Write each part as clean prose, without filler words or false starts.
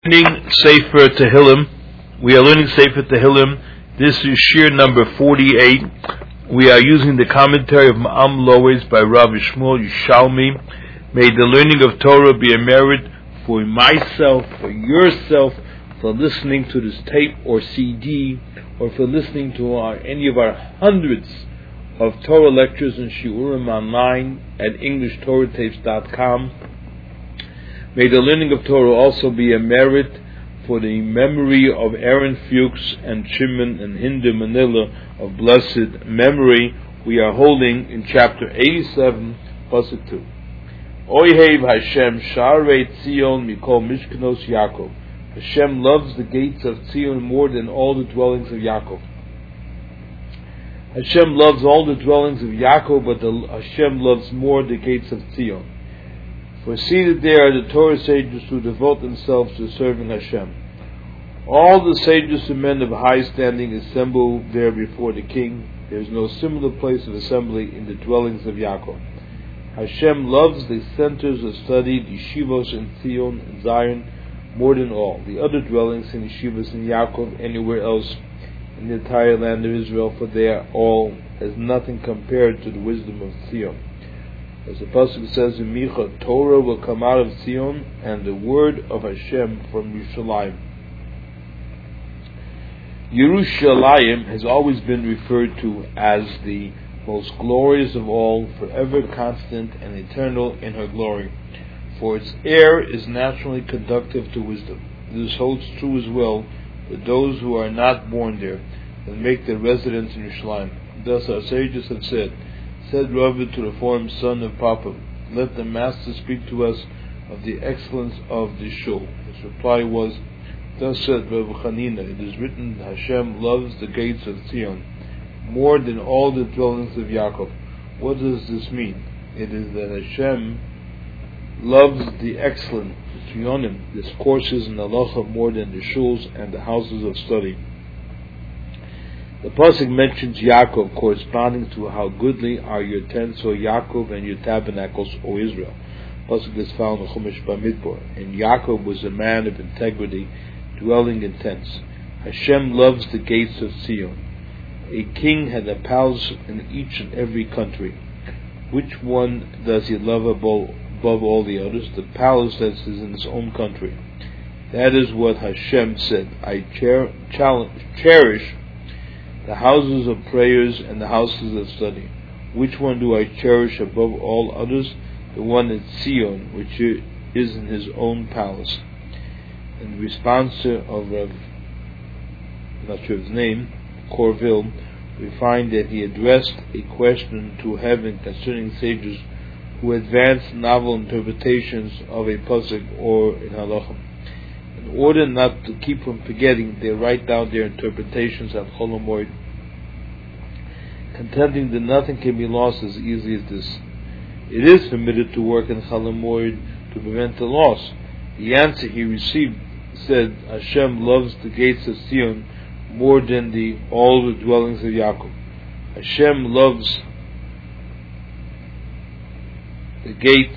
Learning Sefer Tehillim. We are learning Sefer Tehillim. This is Shir number 48. We are using the commentary of Ma'am Lois by Rabbi Shmuel Yishalmi. May the learning of Torah be a merit for myself, for yourself, for listening to this tape or CD, or for listening to any of our hundreds of Torah lectures and Shiurim online at EnglishTorahTapes.com. May the learning of Torah also be a merit for the memory of Aaron Fuchs and Shimon and Hinder Manila of blessed memory. We are holding in chapter 87, Pasuk 2. Oyehev Hashem Sharei Tzion Mikol Mishkanos Yaakov. Hashem loves the gates of Tzion more than all the dwellings of Yaakov. Hashem loves all the dwellings of Yaakov, but Hashem loves more the gates of Tzion. For seated there are the Torah sages who devote themselves to serving Hashem. All the sages and men of high standing assemble there before the king. There is no similar place of assembly in the dwellings of Yaakov. Hashem loves the centers of study, the yeshivos in Tzion and Zion, more than all the other dwellings in yeshivos in Yaakov anywhere else in the entire land of Israel, for they are all as nothing compared to the wisdom of Tzion. As the Pasuk says in Micha, Torah will come out of Tzion, and the word of Hashem from Yerushalayim. Yerushalayim has always been referred to as the most glorious of all, forever constant and eternal in her glory, for its air is naturally conductive to wisdom. This holds true as well for those who are not born there and make their residence in Yerushalayim. Thus our sages have said Rabbi to the Reformed son of Papa, let the Master speak to us of the excellence of the shul. His reply was, thus said Rabbi Chanina, it is written, Hashem loves the gates of Zion more than all the dwellings of Yaakov. What does this mean? It is that Hashem loves the excellent, the Tzionim, discourses in halacha more than the shuls and the houses of study. The Pasuk mentions Yaakov, corresponding to how goodly are your tents, O Yaakov, and your tabernacles, O Israel. Pasuk is found in Chumash Bamidbar. And Yaakov was a man of integrity, dwelling in tents. Hashem loves the gates of Zion. A king had a palace in each and every country. Which one does he love above all the others? The palace that is in his own country. That is what Hashem said. I cherish the houses of prayers and the houses of study. Which one do I cherish above all others? The one at Zion, which is in his own palace. In response of Rav, I'm not sure his name, Corville, we find that he addressed a question to heaven concerning sages who advance novel interpretations of a pasuk or in halacha. In order not to keep from forgetting, they write down their interpretations at Chol HaMoed, contending that nothing can be lost as easily as this. It is permitted to work in Chol HaMoed to prevent the loss. The answer he received said, Hashem loves the gates of Zion more than all the dwellings of Yaakov. Hashem loves the gates,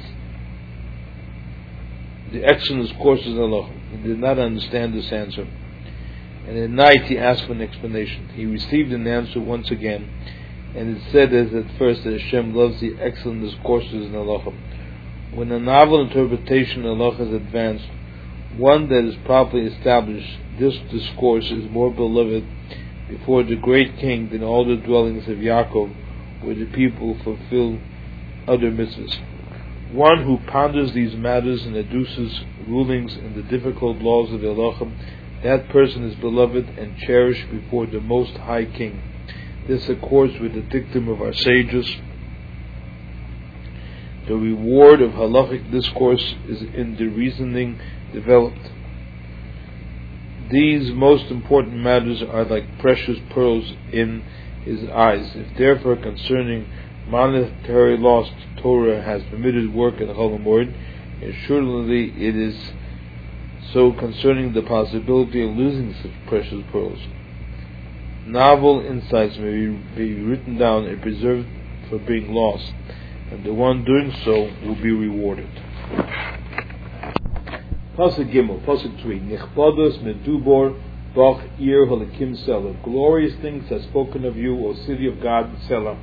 the excellent courses of Allah. He did not understand this answer, and at night he asked for an explanation. He received an answer once again, and it said as at first that Hashem loves the excellent discourses in Allah. When a novel interpretation of Allah is advanced, one that is properly established, this discourse is more beloved before the great king than all the dwellings of Yaakov, where the people fulfill other mitzvahs. One who ponders these matters and adduces rulings in the difficult laws of the halacha, that person is beloved and cherished before the Most High King. This accords with the dictum of our sages. The reward of halachic discourse is in the reasoning developed. These most important matters are like precious pearls in his eyes. If therefore concerning monetary loss Torah has permitted work in Chol HaMoed, assuredly it is so concerning the possibility of losing such precious pearls. Novel insights may be written down and preserved for being lost, and the one doing so will be rewarded. Pasuk Gimel, Pasuk 3. Nichbados medubor bach ir halakim Selah. Glorious things are spoken of you, O city of God, Selah.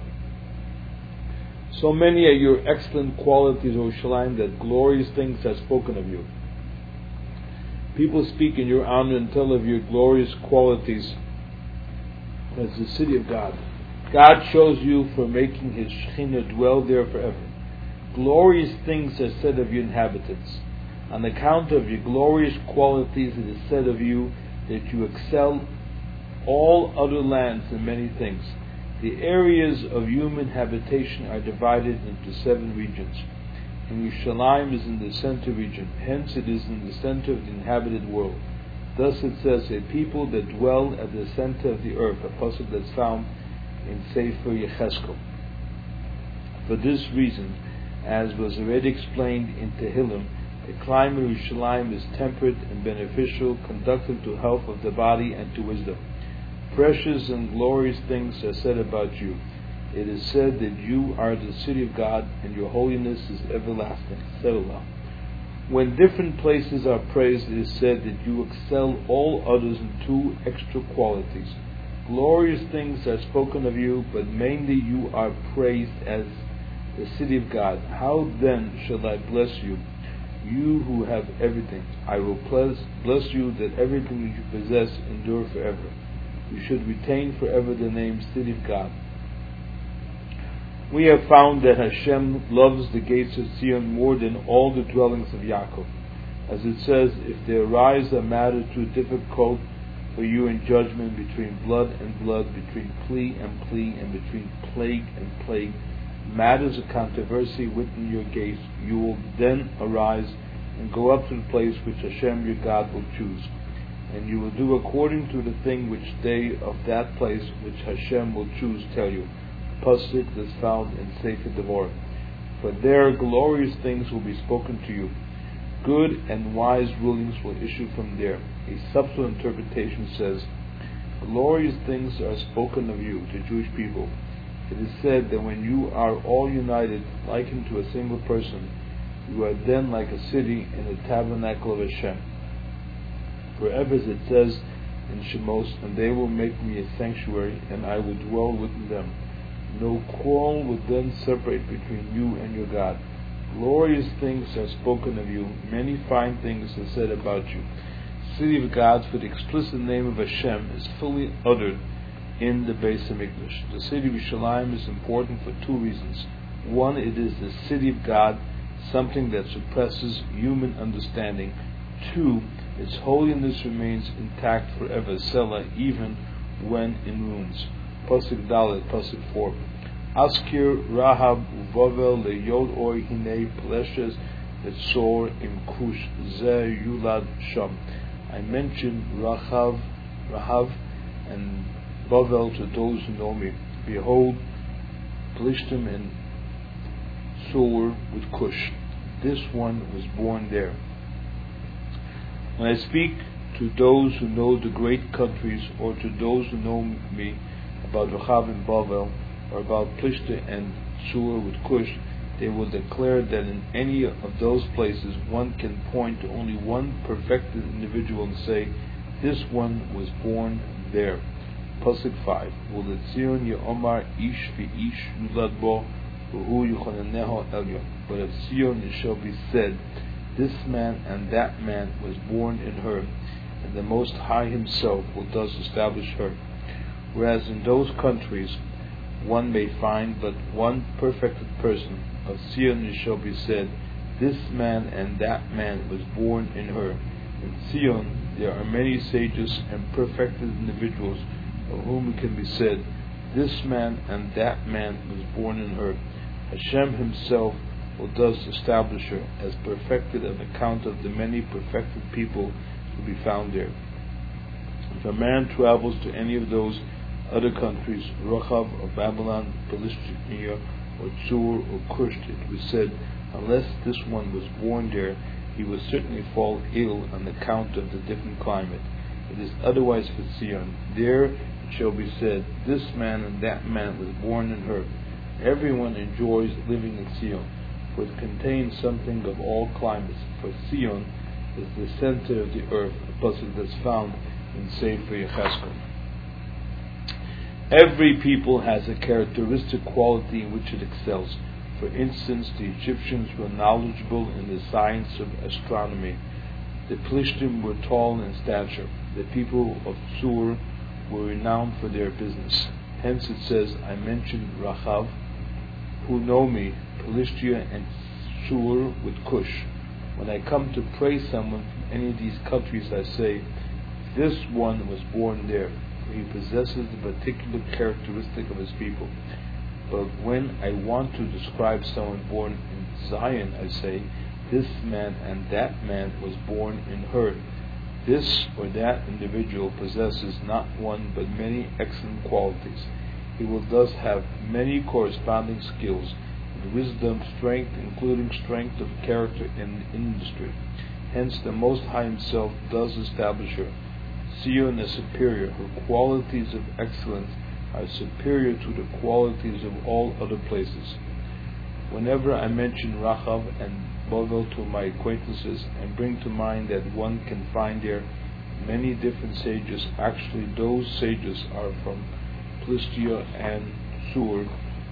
So many are your excellent qualities, O Shalim, that glorious things are spoken of you. People speak in your honor and tell of your glorious qualities as the city of God. God chose you for making His Shekhinah dwell there forever. Glorious things are said of your inhabitants. On account of your glorious qualities, it is said of you that you excel all other lands in many things. The areas of human habitation are divided into 7 regions. And Yerushalayim is in the center region. Hence it is in the center of the inhabited world. Thus it says, a people that dwell at the center of the earth, a pasuk that's found in Sefer Yecheskel. For this reason, as was already explained in Tehillim, the climate of Yerushalayim is temperate and beneficial, conducive to health of the body and to wisdom. Precious and glorious things are said about you. It is said that you are the city of God, and your holiness is everlasting. Selah. When different places are praised, it is said that you excel all others in 2 extra qualities. Glorious things are spoken of you, but mainly you are praised as the city of God. How then shall I bless you, you who have everything? I will bless you that everything that you possess endure forever. You should retain forever the name City of God. We have found that Hashem loves the gates of Zion more than all the dwellings of Yaakov. As it says, if there arise a matter too difficult for you in judgment between blood and blood, between plea and plea, and between plague and plague, matters of controversy within your gates, you will then arise and go up to the place which Hashem your God will choose. And you will do according to the thing which they of that place which Hashem will choose tell you. Pasuk that's found in Sefer Devorah. For there glorious things will be spoken to you. Good and wise rulings will issue from there. A subtle interpretation says, glorious things are spoken of you, the Jewish people. It is said that when you are all united, likened to a single person, you are then like a city in the tabernacle of Hashem. Forever, as it says in Shemos, and they will make me a sanctuary, and I will dwell with them. No quarrel will then separate between you and your God. Glorious things are spoken of you. Many fine things are said about you. City of God, for the explicit name of Hashem, is fully uttered in the Beis HaMikdash. The city of Yerushalayim is important for 2 reasons. One, it is the city of God, something that surpasses human understanding. 2, its holiness remains intact forever, Selah, even when in ruins. Pasuk Dalet, Pasuk 4. Askir Rahab Uvavel Leyod Oy Hinei Pleshes Etzor Im Kush Ze Yulad Sham. I mentioned Rahav and Bavel to those who know me. Behold, Plishtim and Sur with Cush. This one was born there. When I speak to those who know the great countries, or to those who know me about Rahav and Bavel, or about Plishtim and Sur with Cush, they will declare that in any of those places one can point to only one perfected individual and say, this one was born there. Pasuk 5. Uletzion ye'omar ish v'ish yulad bo v'hu yuchaneneho elyon. But of Zion it shall be said, this man and that man was born in her, and the Most High Himself will thus establish her. Whereas in those countries one may find but one perfected person, of Zion it shall be said, this man and that man was born in her. In Zion there are many sages and perfected individuals, of whom it can be said, this man and that man was born in her. Hashem Himself will thus establish her as perfected on account of the many perfected people to be found there. If a man travels to any of those other countries, Rachav or Babylon, Palestine, or Tsur or Cush, it was said, unless this one was born there, he will certainly fall ill on account of the different climate. It is otherwise for Zion. There it shall be said, this man and that man was born in her. Everyone enjoys living in Zion, for it contains something of all climates. For Zion is the center of the earth, a pasuk that's found in Sefer Yechezkel. Every people has a characteristic quality in which it excels. For instance, the Egyptians were knowledgeable in the science of astronomy. The Plishtim were tall in stature. The people of Tsur were renowned for their business. Hence it says, I mentioned Rachav, who know me, Philistia and Tsur with Cush. When I come to praise someone from any of these countries, I say, this one was born there, for he possesses the particular characteristic of his people. But when I want to describe someone born in Zion, I say, this man and that man was born in her. This or that individual possesses not one but many excellent qualities. He will thus have many corresponding skills, in wisdom, strength, including strength of character and industry. Hence the Most High Himself does establish her. Zion is superior. Her qualities of excellence are superior to the qualities of all other places. Whenever I mention Rachav and Bovel to my acquaintances and bring to mind that one can find there many different sages, actually those sages are from Philistia and Tsur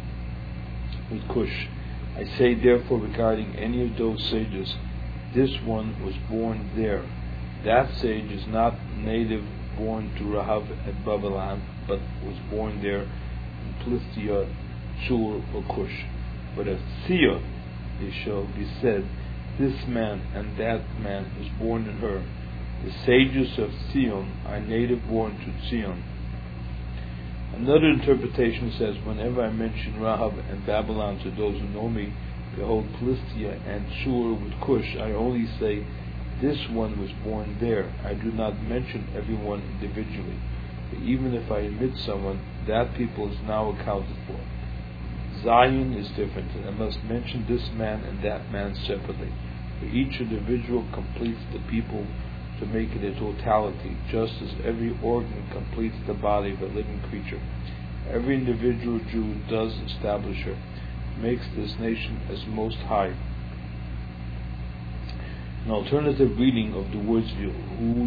with Cush. I say therefore regarding any of those sages, this one was born there. That sage is not native born to Rahav at Babylon, but was born there in Philistia, Tsur, or Cush. But of Zion it shall be said, this man and that man was born in her. The sages of Zion are native born to Zion. Another interpretation says, whenever I mention Rahav and Babylon to those who know me, behold Philistia and Tsur with Cush, I only say, this one was born there. I do not mention everyone individually. But even if I omit someone, that people is now accounted for. Zion is different, and I must mention this man and that man separately. For each individual completes the people to make it a totality, just as every organ completes the body of a living creature. Every individual Jew does establish her, makes this nation as Most High. An alternative reading of the words V'hu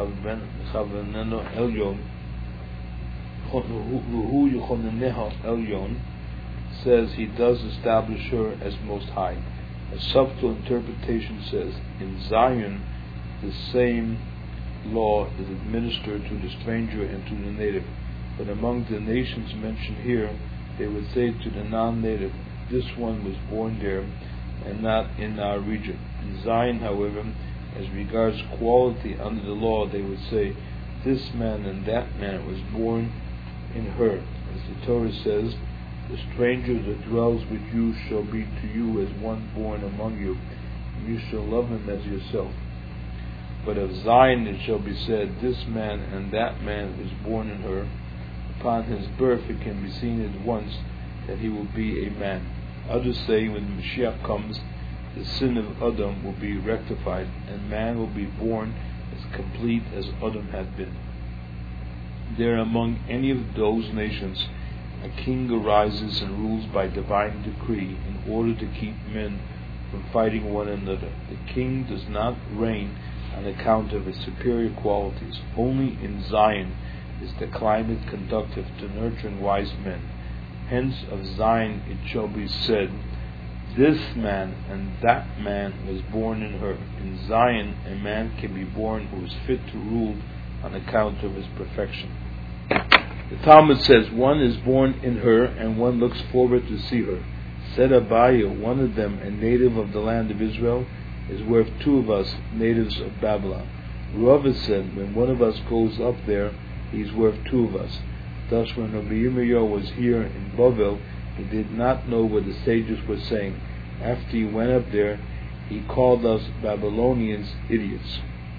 Yechoneneha Elyon says he does establish her as Most High. A subtle interpretation says, in Zion the same law is administered to the stranger and to the native. But among the nations mentioned here, they would say to the non-native, this one was born there and not in our region. In Zion, however, as regards quality under the law, they would say, this man and that man was born in her. As the Torah says, the stranger that dwells with you shall be to you as one born among you, and you shall love him as yourself. But of Zion it shall be said, this man and that man was born in her. Upon his birth it can be seen at once that he will be a man. Others say when Mashiach comes, the sin of Adam will be rectified, and man will be born as complete as Adam had been. There among any of those nations, a king arises and rules by divine decree in order to keep men from fighting one another. The king does not reign on account of his superior qualities. Only in Zion is the climate conducive to nurturing wise men. Hence of Zion it shall be said, this man and that man was born in her. In Zion a man can be born who is fit to rule on account of his perfection. The Talmud says, one is born in her and one looks forward to see her. Said Abaye, one of them, a native of the land of Israel, is worth two of us, natives of Babylon. Rava said, when one of us goes up there, he is worth two of us. Thus when Rabbi Yirmiyahu was here in Bovel, he did not know what the sages were saying. After he went up there, he called us Babylonians idiots.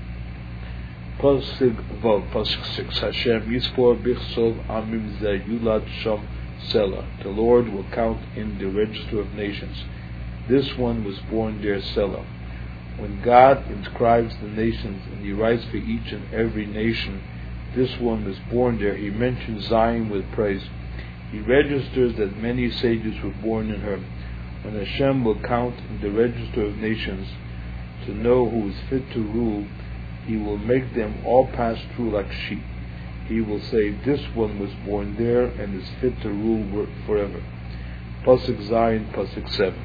Pasuk Vav, Pasuk 6, Hashem Yisfor Bichsov Amim Zeh Yulad Sham Selah. The Lord will count in the register of nations. This one was born there, Selah. When God inscribes the nations and He writes for each and every nation, this one was born there, He mentions Zion with praise. He registers that many sages were born in her. When Hashem will count in the register of nations, to know who is fit to rule. He will make them all pass through like sheep. He will say, this one was born there and is fit to rule forever. Pasuk Zayin, Pasuk 7.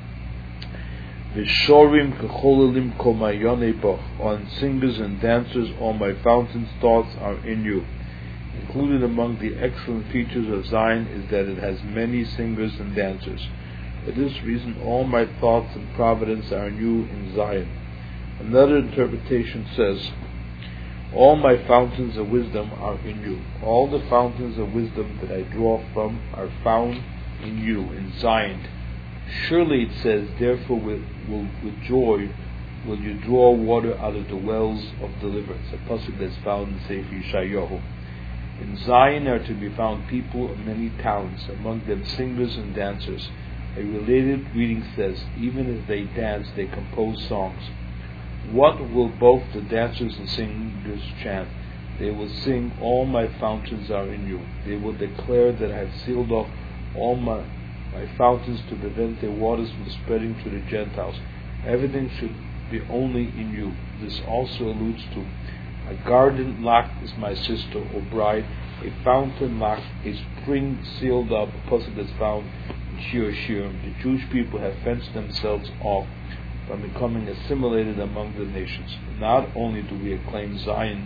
Vishorim kechololim komayone boch. On singers and dancers, all my fountain's thoughts are in you. Included among the excellent features of Zion is that it has many singers and dancers. For this reason, all my thoughts and providence are in you in Zion. Another interpretation says, all my fountains of wisdom are in you. All the fountains of wisdom that I draw from are found in you, in Zion. Surely it says, therefore with joy will you draw water out of the wells of deliverance. A pasuk that's found in Sefer Yeshayahu. In Zion are to be found people of many talents, among them singers and dancers. A related reading says, even as they dance, they compose songs. What will both the dancers and singers chant? They will sing, all my fountains are in you. They will declare that I have sealed off all my fountains to prevent their waters from spreading to the Gentiles. Everything should be only in you. This also alludes to a garden locked is my sister or bride, a fountain locked, a spring sealed up, a pasuk that's found in Shir Shirim. The Jewish people have fenced themselves off from becoming assimilated among the nations. Not only do we acclaim Zion,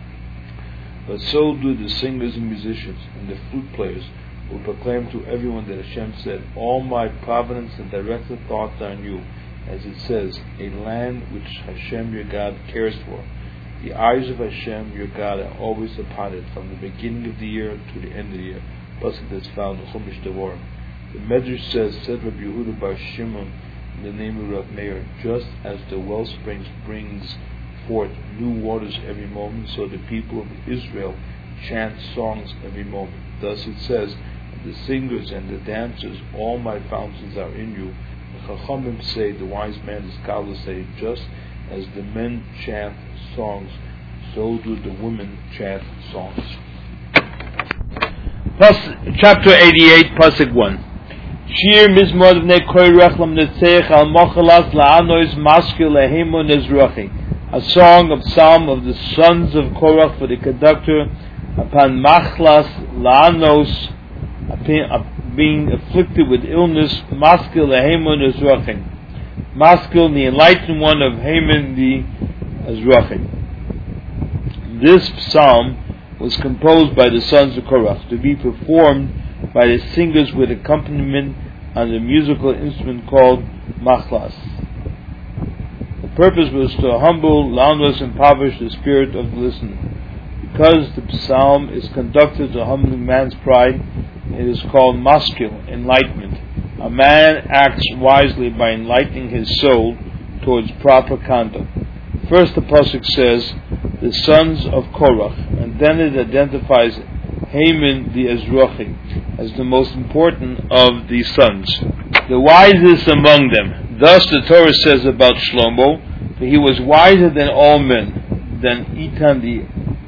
but so do the singers and musicians and the flute players, who proclaim to everyone that Hashem said, all my providence and directed thoughts are in you, as it says, a land which Hashem your God cares for. The eyes of Hashem your God are always upon it, from the beginning of the year to the end of the year. Pasuk that's found in Chumash Devarim. The Medrash says, said Rabbi Yehuda bar Shimon, in the name of Rav Meir, just as the wellspring brings forth new waters every moment, so the people of Israel chant songs every moment. Thus it says, the singers and the dancers, all my fountains are in you. The Chachamim say, the wise man, the scholars say, just as the men chant songs, so do the women chant songs. Chapter 88, Pasuk 1. Shir Mizmor Bnei Korach L'Mnetzeich Al Mochalas La'anois Maskil Lehemo Nezrachi. A song of psalm of the sons of Korach for the conductor upon Machlas La'anos, being afflicted with illness, Maskil Lehemo Nezrachi. Maskil, the enlightened one of Haman the Ezrachi. This psalm was composed by the sons of Korach to be performed by the singers with accompaniment on the musical instrument called machlas. The purpose was to humble, la'anos, impoverish the spirit of the listener. Because the psalm is conducted to humbling man's pride, it is called maskil, enlightenment. A man acts wisely by enlightening his soul towards proper conduct. First the pasuk says, the sons of Korach, and then it identifies Haman the Ezrachi as the most important of the sons, the wisest among them. Thus the Torah says about Shlomo, that he was wiser than all men, than Etan the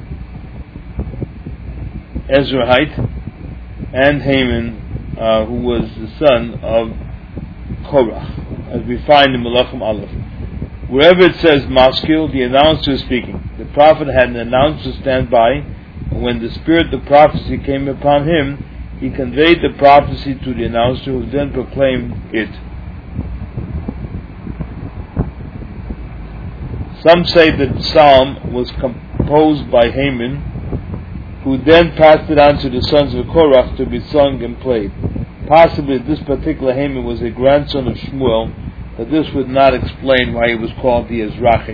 Ezrahite, and Haman, who was the son of Korach, as we find in Melachim Aleph. Wherever it says maskil, the announcer is speaking. The prophet had an announcer stand by, and when the spirit of prophecy came upon him, he conveyed the prophecy to the announcer, who then proclaimed it. Some say that the psalm was composed by Haman, who then passed it on to the sons of Korach to be sung and played. Possibly this particular Haman was a grandson of Shmuel, but this would not explain why he was called the Ezrachi.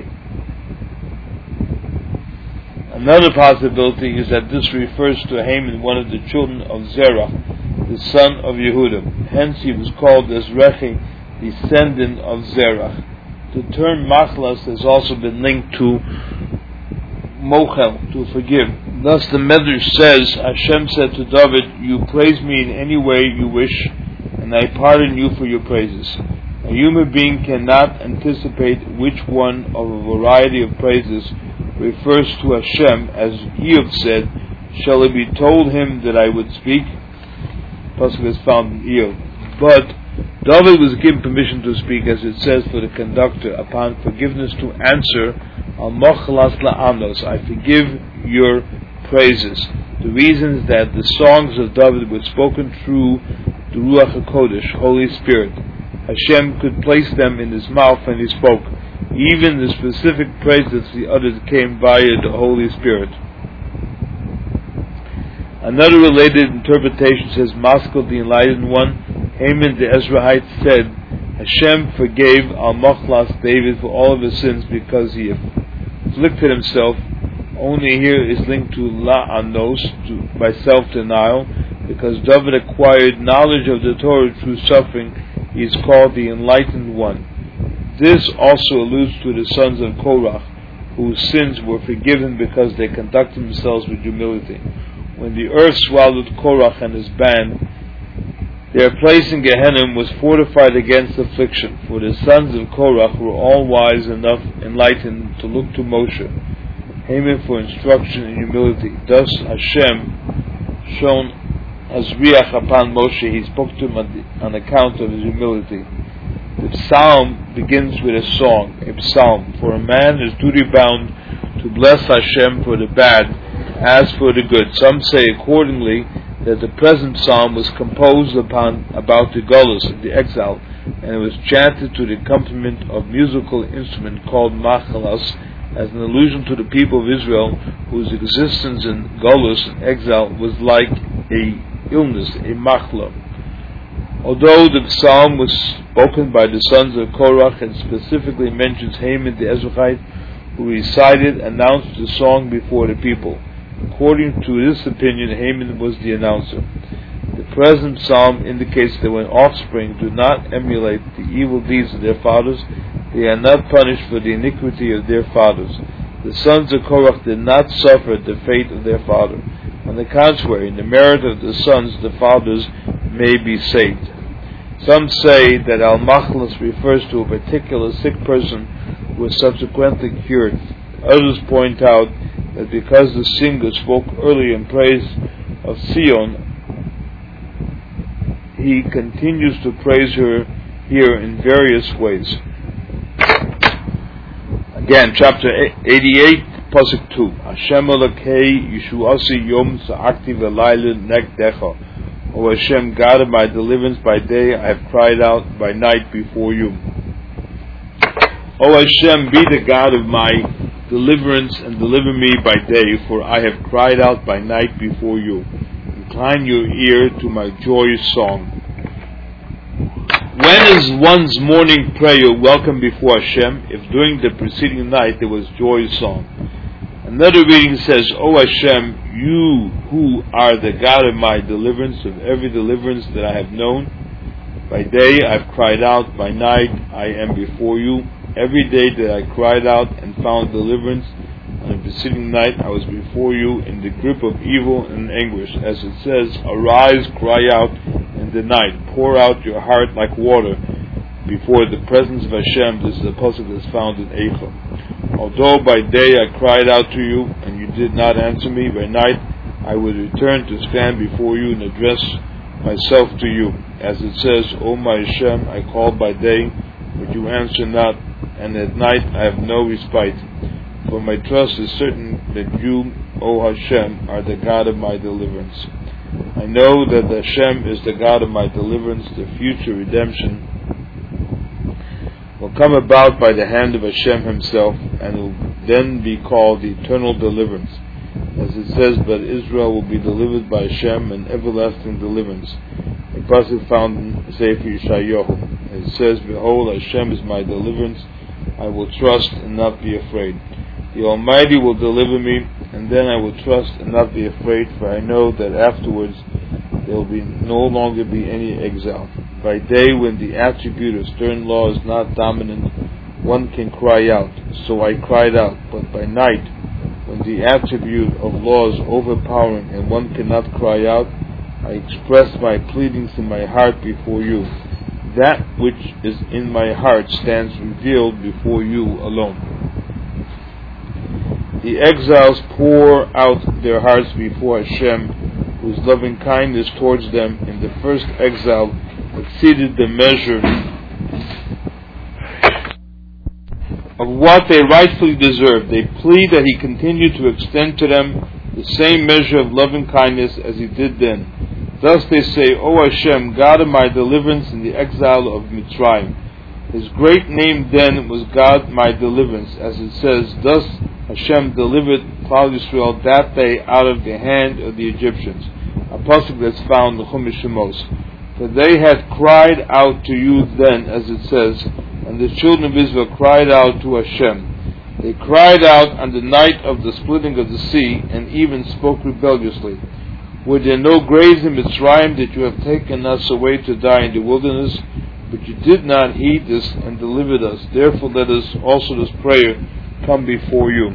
Another possibility is that this refers to Haman, one of the children of Zerah, the son of Yehuda. Hence he was called Ezrachi, descendant of Zerah. The term machlas has also been linked to mochel, to forgive. Thus the Medrash says, Hashem said to David, you praise me in any way you wish, and I pardon you for your praises. A human being cannot anticipate which one of a variety of praises refers to Hashem, as Eob said, shall it be told him that I would speak? Pasuk is found in Eob. But David was given permission to speak, as it says for the conductor, upon forgiveness to answer, Al Mochlas La'anos, I forgive your praises. The reason is that the songs of David were spoken through the Ruach HaKodesh, Holy Spirit. Hashem could place them in his mouth and he spoke. Even the specific praises he uttered came via the Holy Spirit. Another related interpretation says, Maskil, the Enlightened One, Haman the Ezrahite said, Hashem forgave Al-Mochlas David for all of his sins because he afflicted himself. Only here is linked to La'anos, by self-denial, because David acquired knowledge of the Torah through suffering. He is called the Enlightened One. This also alludes to the sons of Korach, whose sins were forgiven because they conducted themselves with humility. When the earth swallowed Korach and his band, their place in Gehenna was fortified against affliction, for the sons of Korach were all wise enough, enlightened, to look to Moshe, Haman, for instruction in humility. Thus Hashem shone Azriach upon Moshe. He spoke to him on account of his humility. The psalm begins with a song, a psalm, for a man is duty bound to bless Hashem for the bad as for the good. Some say accordingly that the present psalm was composed about the Golus, the exile, and it was chanted to the accompaniment of musical instrument called machalas, as an allusion to the people of Israel, whose existence in Golus and exile was like a illness, a machla. Although the psalm was spoken by the sons of Korach and specifically mentions Haman the Ezrahite, who announced the song before the people. According to this opinion, Haman was the announcer. The present psalm indicates that when offspring do not emulate the evil deeds of their fathers, they are not punished for the iniquity of their fathers. The sons of Korach did not suffer the fate of their father. On the contrary, in the merit of the sons, the fathers may be saved. Some say that Al-Machlas refers to a particular sick person who was subsequently cured. Others point out that because the singer spoke earlier in praise of Sion, he continues to praise her here in various ways. Again, chapter 88, Pasuk 2. Hashem Elokei Yeshuasi Yom Sa'akti V'Layla Negdecha. O Hashem, God of my deliverance, by day I have cried out, by night before you. O Hashem, be the God of my deliverance and deliver me by day, for I have cried out by night before you. Incline your ear to my joyous song. When is one's morning prayer welcome before Hashem, if during the preceding night there was joyous song? Another reading says, O Hashem, you who are the God of my deliverance, of every deliverance that I have known, by day I have cried out, by night I am before you. Every day that I cried out and found deliverance, on the preceding night I was before you in the grip of evil and anguish. As it says, arise, cry out in the night, pour out your heart like water before the presence of Hashem. This is a pasuk that's found in Eicha. Although by day I cried out to you and you did not answer me, by night I would return to stand before you and address myself to you. As it says, O my Hashem, I called by day, but you answer not, and at night I have no respite. For my trust is certain that you, O Hashem, are the God of my deliverance. I know that Hashem is the God of my deliverance. The future redemption will come about by the hand of Hashem himself, and will then be called the eternal deliverance. As it says, but Israel will be delivered by Hashem, an everlasting deliverance. A passage found in Sefer Yeshayahu. It says, behold, Hashem is my deliverance. I will trust and not be afraid. The Almighty will deliver me, and then I will trust and not be afraid, for I know that afterwards there will no longer be any exile. By day, when the attribute of stern law is not dominant, one can cry out. So I cried out. But by night, when the attribute of law is overpowering and one cannot cry out, I expressed my pleadings in my heart before you. That which is in my heart stands revealed before you alone. The exiles pour out their hearts before Hashem, whose loving kindness towards them in the first exile exceeded the measure of what they rightfully deserved. They plead that he continue to extend to them the same measure of loving kindness as he did then. Thus they say, O Hashem, God of my deliverance in the exile of Mitzrayim. His great name then was God my deliverance, as it says, thus Hashem delivered Klal Yisrael that day out of the hand of the Egyptians. A pasuk that's found in Chumash Shemos. For they had cried out to you then, as it says, and the children of Israel cried out to Hashem. They cried out on the night of the splitting of the sea, and even spoke rebelliously. Were there no graves in Mitzrayim that you have taken us away to die in the wilderness? But you did not heed us and delivered us. Therefore let us also this prayer come before you.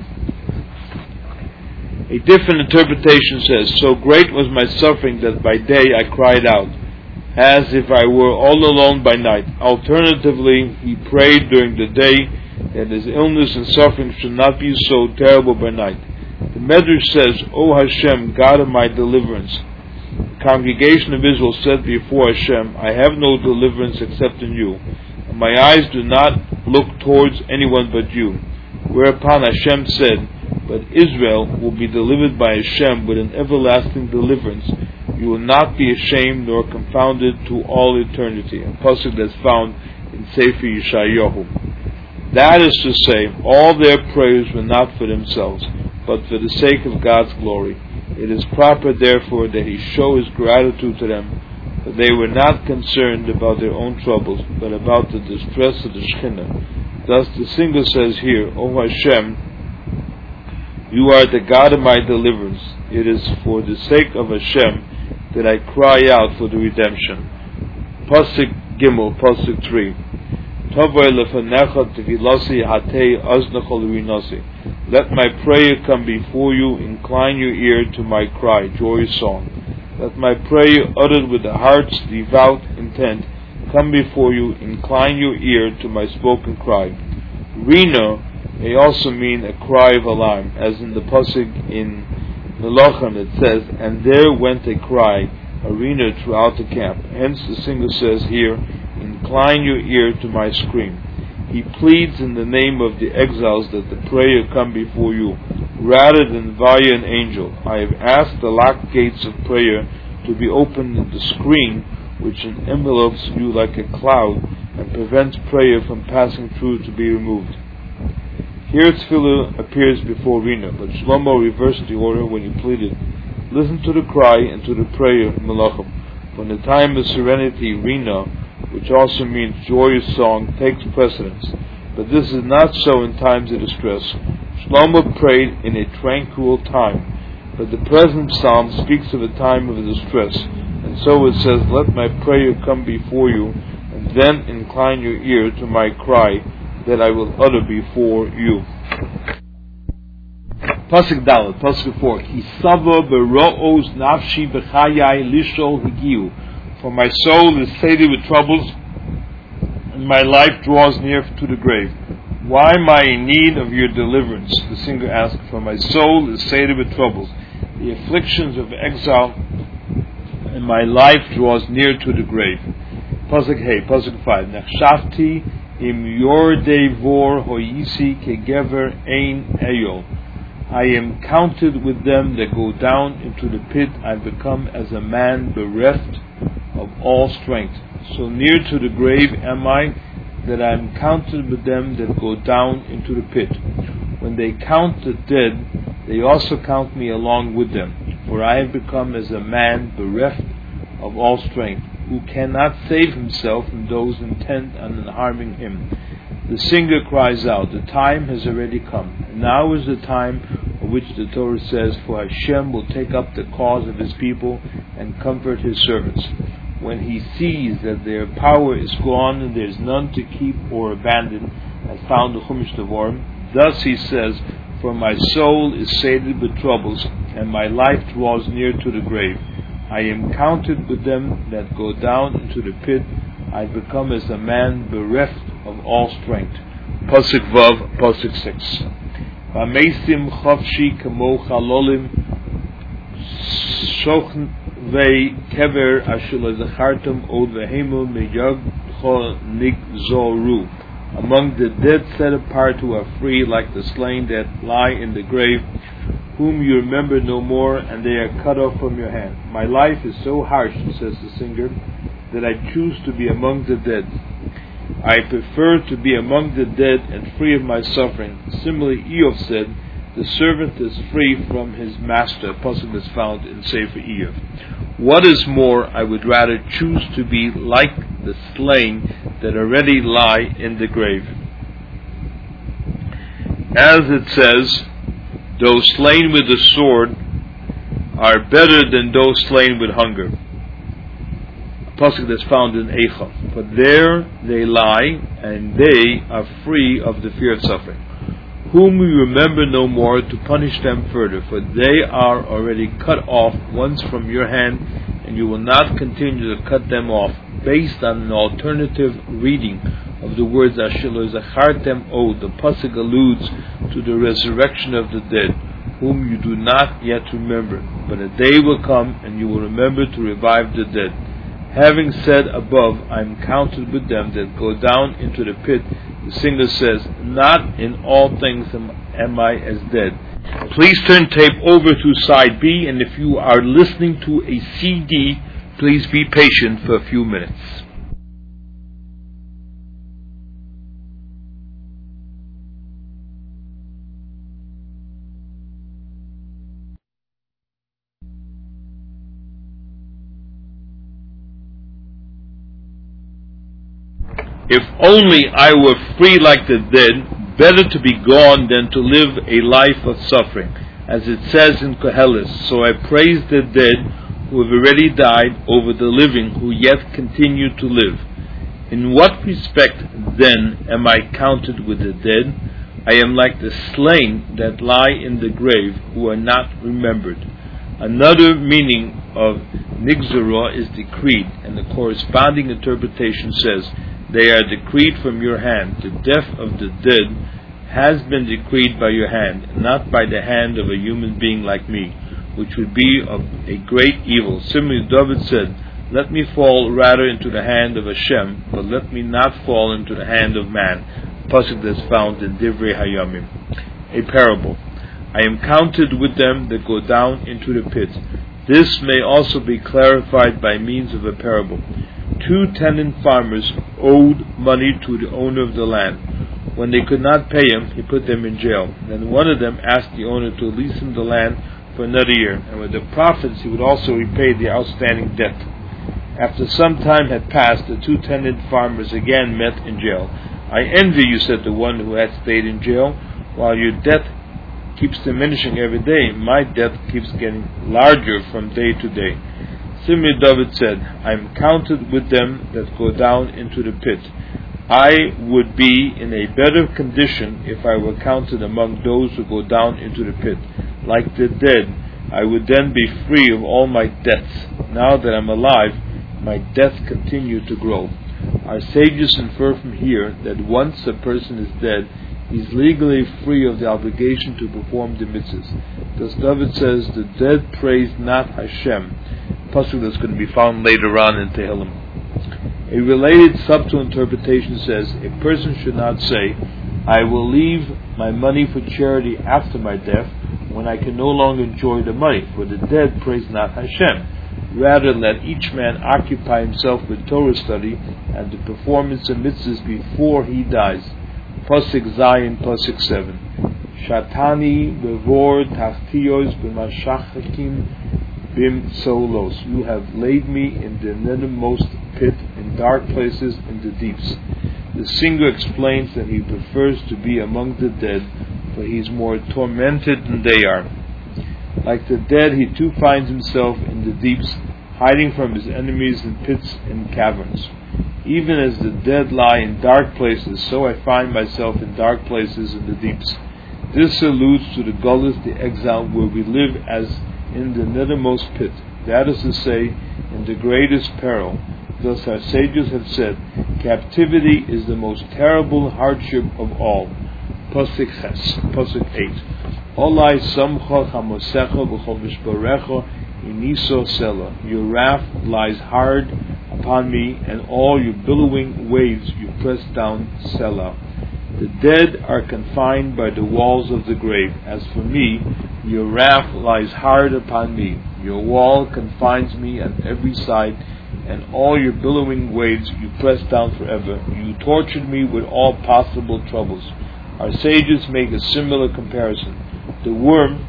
A different interpretation says, so great was my suffering that by day I cried out, as if I were all alone by night. Alternatively, he prayed during the day that his illness and suffering should not be so terrible by night. The Medrash says, O Hashem, God of my deliverance. The congregation of Israel said before Hashem, I have no deliverance except in you, and my eyes do not look towards anyone but you. Whereupon Hashem said, but Israel will be delivered by Hashem with an everlasting deliverance. You will not be ashamed nor confounded to all eternity. A pasuk that's found in Sefer Yeshayahu. That is to say, all their prayers were not for themselves, but for the sake of God's glory. It is proper, therefore, that he show his gratitude to them, for they were not concerned about their own troubles, but about the distress of the Shekhinah. Thus the singer says here, O Hashem, you are the God of my deliverance. It is for the sake of Hashem that I cry out for the redemption. Pasuk Gimel, Pasuk 3. Let my prayer come before you, incline your ear to my cry, joyous song. Let my prayer uttered with the heart's devout intent come before you, incline your ear to my spoken cry. Rina may also mean a cry of alarm, as in the pasuk in Melachim it says, and there went a cry, a rina throughout the camp. Hence the singer says here, incline your ear to my scream. He pleads in the name of the exiles that the prayer come before you, rather than via an angel. I have asked the locked gates of prayer to be opened in the screen, which envelopes you like a cloud and prevents prayer from passing through to be removed. Here tefillah appears before Rina, but Shlomo reversed the order when he pleaded, listen to the cry and to the prayer of Melachim. When the time of serenity, Rina, which also means joyous song, takes precedence. But this is not so in times of distress. Shlomo prayed in a tranquil time, but the present psalm speaks of a time of distress, and so it says, let my prayer come before you, and then incline your ear to my cry that I will utter before you. Pasuk Dalet, Pasuk 4. Kisava bero'os nafshi b'chayai lishol higiu. For my soul is sated with troubles, and my life draws near to the grave. Why am I in need of your deliverance? The singer asked, for my soul is sated with troubles, the afflictions of exile, and my life draws near to the grave. Pasuk Hey, Pasuk 5. Nechshavti im yordei vor hoyisi kegever ein eyol. I am counted with them that go down into the pit. I become as a man bereft of all strength. So near to the grave am I, that I am counted with them that go down into the pit. When they count the dead, they also count me along with them. For I have become as a man bereft of all strength, who cannot save himself from those intent on harming him. The singer cries out, the time has already come. And now is the time of which the Torah says, for Hashem will take up the cause of his people and comfort his servants. When he sees that their power is gone and there is none to keep or abandon, as found in Chumash Devarim, thus he says, for my soul is sated with troubles, and my life draws near to the grave. I am counted with them that go down into the pit. I become as a man bereft of all strength. Pasuk Vav, Pasuk 6. V'ameisim chavshi kamo chalolim ve kever ashul zachartum od vehemu meyagcho nigzoru. Among the dead set apart who are free, like the slain that lie in the grave, whom you remember no more, and they are cut off from your hand. My life is so harsh, says the singer, that I choose to be among the dead. I prefer to be among the dead and free of my suffering. Similarly, Eov said, the servant is free from his master. Pasuk is found in Sefer Eov. What is more, I would rather choose to be like the slain that already lie in the grave. As it says, those slain with the sword are better than those slain with hunger. A pasuk that's found in Eicha. For there they lie, and they are free of the fear of suffering. Whom we remember no more to punish them further, for they are already cut off once from your hand, and you will not continue to cut them off, based on an alternative reading of the words Ashilo Zachartem O. The pasuk alludes to the resurrection of the dead, whom you do not yet remember, but a day will come, and you will remember to revive the dead. Having said above, I am counted with them that go down into the pit. The singer says, not in all things am I as dead. Please turn tape over to side B, and if you are listening to a CD, please be patient for a few minutes. If only I were free like the dead, better to be gone than to live a life of suffering, as it says in Koheles. So I praise the dead who have already died over the living who yet continue to live. In what respect, then, am I counted with the dead? I am like the slain that lie in the grave who are not remembered. Another meaning of Nigzorah is decreed, and the corresponding interpretation says, they are decreed from your hand. The death of the dead has been decreed by your hand, not by the hand of a human being like me, which would be of a great evil. Similarly, David said, let me fall rather into the hand of Hashem, but let me not fall into the hand of man. Pasuk that's found in Divrei Hayamim. A parable. I am counted with them that go down into the pit. This may also be clarified by means of a parable. 2 tenant farmers owed money to the owner of the land. When they could not pay him, he put them in jail. Then one of them asked the owner to lease him the land for another year, and with the profits he would also repay the outstanding debt. After some time had passed, the 2 tenant farmers again met in jail. I envy you, said the one who had stayed in jail. While your debt keeps diminishing every day, my debt keeps getting larger from day to day. Similarly, David said, I am counted with them that go down into the pit. I would be in a better condition if I were counted among those who go down into the pit. Like the dead, I would then be free of all my debts. Now that I'm alive, my debts continue to grow. Our sages infer from here that once a person is dead, he is legally free of the obligation to perform the mitzvahs. Thus David says, the dead praise not Hashem. Pasuk that's going to be found later on in Tehillim. A related subtle interpretation says, a person should not say, I will leave my money for charity after my death, when I can no longer enjoy the money, for the dead praise not Hashem. Rather, let each man occupy himself with Torah study and the performance of mitzvahs before he dies. Pasuk Zayin, Pasuk 7. Shatani bevor tachtiyos b'mashachakim bim solos. You have laid me in the nethermost pit, in dark places, in the deeps. The singer explains that he prefers to be among the dead, for he is more tormented than they are. Like the dead, he too finds himself in the deeps, hiding from his enemies in pits and caverns. Even as the dead lie in dark places, so I find myself in dark places in the deeps. This alludes to the Gullus, the exile, where we live as in the nethermost pit, that is to say, in the greatest peril. Thus our sages have said, captivity is the most terrible hardship of all. Pasuk Ches, Pasuk 8. Olai samcha chamosecha v'chol mishparecha iniso sela. Your wrath lies hard upon me, and all your billowing waves you press down, Selah. The dead are confined by the walls of the grave. As for me, your wrath lies hard upon me. Your wall confines me on every side, and all your billowing waves you press down forever. You tortured me with all possible troubles. Our sages make a similar comparison. The worm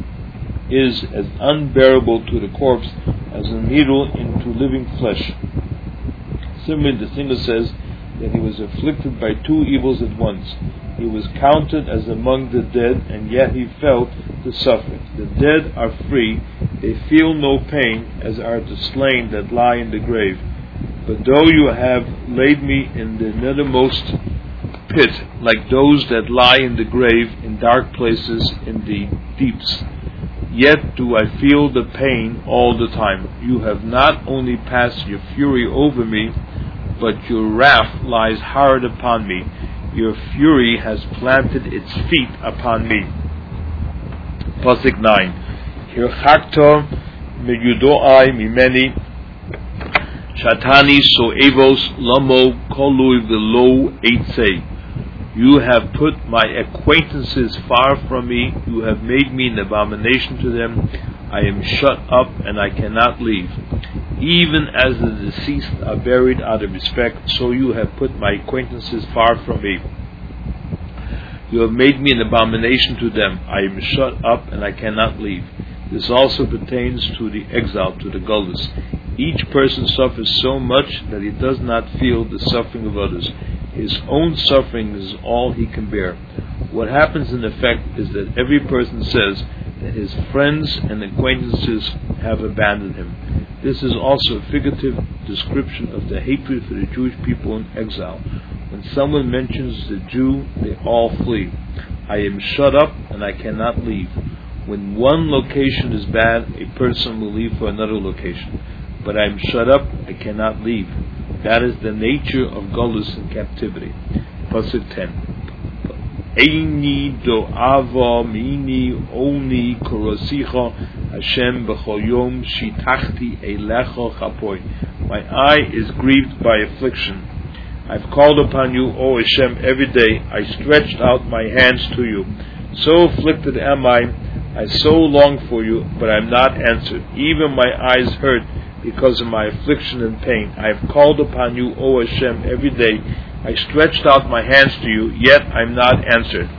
is as unbearable to the corpse as a needle into living flesh. Similarly, the singer says that he was afflicted by two evils at once. He was counted as among the dead, and yet he felt the suffering. The dead are free, they feel no pain, as are the slain that lie in the grave. But though you have laid me in the nethermost pit, like those that lie in the grave, in dark places, in the deeps, yet do I feel the pain all the time. You have not only passed your fury over me, but your wrath lies hard upon me. Your fury has planted its feet upon me. Pasuk 9. Hirchakta meyudoai mimeni shatani soevos lamo kolui velo eitzei. You have put my acquaintances far from me. You have made me an abomination to them. I am shut up and I cannot leave. Even as the deceased are buried out of respect, so you have put my acquaintances far from me. You have made me an abomination to them. I am shut up and I cannot leave. This also pertains to the exile, to the Gullus. Each person suffers so much that he does not feel the suffering of others. His own suffering is all he can bear. What happens in effect is that every person says that his friends and acquaintances have abandoned him. This is also a figurative description of the hatred for the Jewish people in exile. When someone mentions the Jew, they all flee. I am shut up and I cannot leave. When one location is bad, a person will leave for another location. But I am shut up, I cannot leave. That is the nature of Golus and captivity. Pasuk 10. Eini do'ava mini oni korosicha Hashem b'chol yom shitachti elecha chapoi. My eye is grieved by affliction. I've called upon you, O Hashem, every day. I stretched out my hands to you. So afflicted am I so long for you, but I am not answered. Even my eyes hurt because of my affliction and pain. I have called upon you, O Hashem, every day. I stretched out my hands to you, yet I am not answered.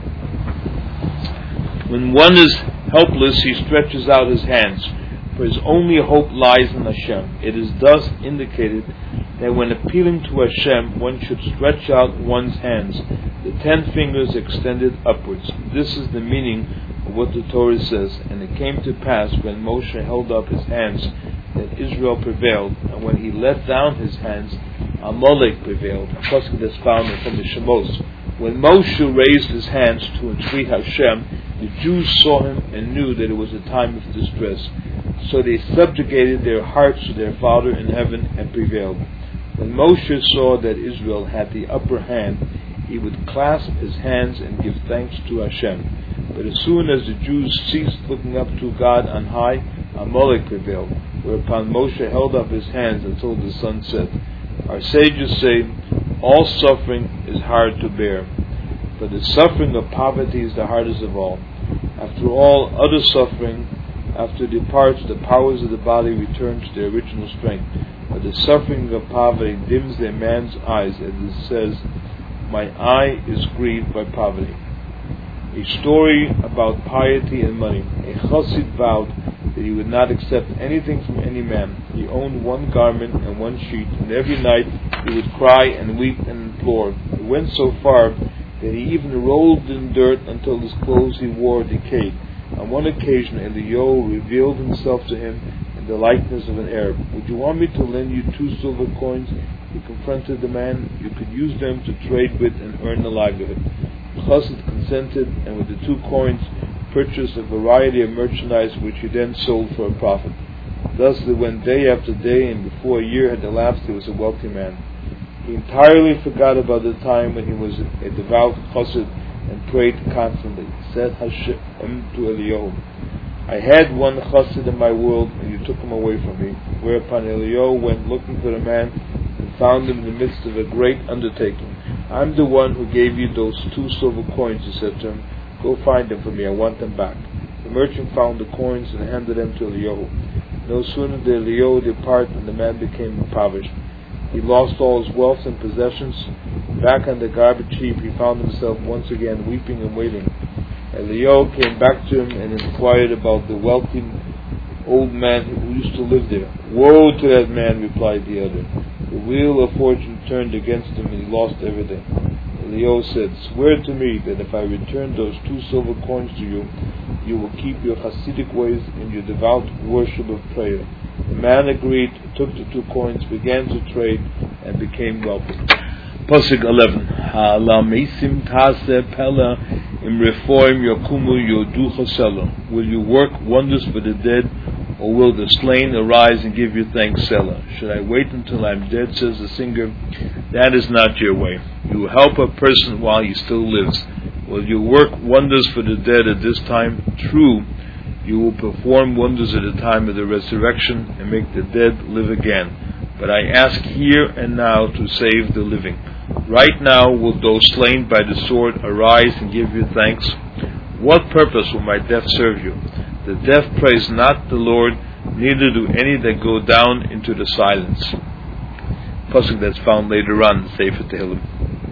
When one is helpless, he stretches out his hands, for his only hope lies in Hashem. It is thus indicated that when appealing to Hashem, one should stretch out one's hands, the 10 fingers extended upwards. This is the meaning of what the Torah says. And it came to pass, when Moshe held up his hands, that Israel prevailed, and when he let down his hands, Amalek prevailed. A pasuk that's found from the Shemos. When Moshe raised his hands to entreat Hashem, the Jews saw him and knew that it was a time of distress. So they subjugated their hearts to their Father in heaven and prevailed. When Moshe saw that Israel had the upper hand, he would clasp his hands and give thanks to Hashem. But as soon as the Jews ceased looking up to God on high, Amalek prevailed, whereupon Moshe held up his hands until the sun set. Our sages say, all suffering is hard to bear, but the suffering of poverty is the hardest of all. After all other suffering, after it departs, the powers of the body return to their original strength. But the suffering of poverty dims a man's eyes, as it says, my eye is grieved by poverty. A story about piety and money. A chassid vowed that he would not accept anything from any man. He owned one garment and one sheet, and every night he would cry and weep and implore. It went so far that he even rolled in dirt until his clothes he wore decayed. On one occasion, Eliyahu revealed himself to him in the likeness of an Arab. Would you want me to lend you 2 silver coins? He confronted the man. You could use them to trade with and earn a livelihood. The chassid consented, and with the 2 coins purchased a variety of merchandise which he then sold for a profit. Thus it went day after day, and before a year had elapsed he was a wealthy man. He entirely forgot about the time when he was a devout chassid and prayed constantly. Said Hashem to Eliyahu, I had one chassid in my world, and you took him away from me. Whereupon Eliyahu went looking for the man, and found him in the midst of a great undertaking. I'm the one who gave you those 2 silver coins, he said to him. Go find them for me, I want them back. The merchant found the coins and handed them to Eliyahu. No sooner did Eliyahu depart than the man became impoverished. He lost all his wealth and possessions. Back on the garbage heap, he found himself once again weeping and wailing. Eliyahu came back to him and inquired about the wealthy old man who used to live there. Woe to that man, replied the other. The wheel of fortune turned against him and he lost everything. Eliyahu said, Swear to me that if I return those 2 silver coins to you, you will keep your Hasidic ways and your devout worship of prayer. The man agreed, took the 2 coins, began to trade, and became wealthy. Pasuk 11. Ha'alamesim taseh pela im reform yokumu yodu chasela. Will you work wonders for the dead, or will the slain arise and give you thanks, Selah? Should I wait until I am dead, says the singer? That is not your way. You help a person while he still lives. Will you work wonders for the dead at this time? True, you will perform wonders at the time of the resurrection and make the dead live again. But I ask here and now to save the living. Right now will those slain by the sword arise and give you thanks? What purpose will my death serve you? The deaf praise not the Lord, neither do any that go down into the silence. Pasuk that's found later on in Sefer Tehillim.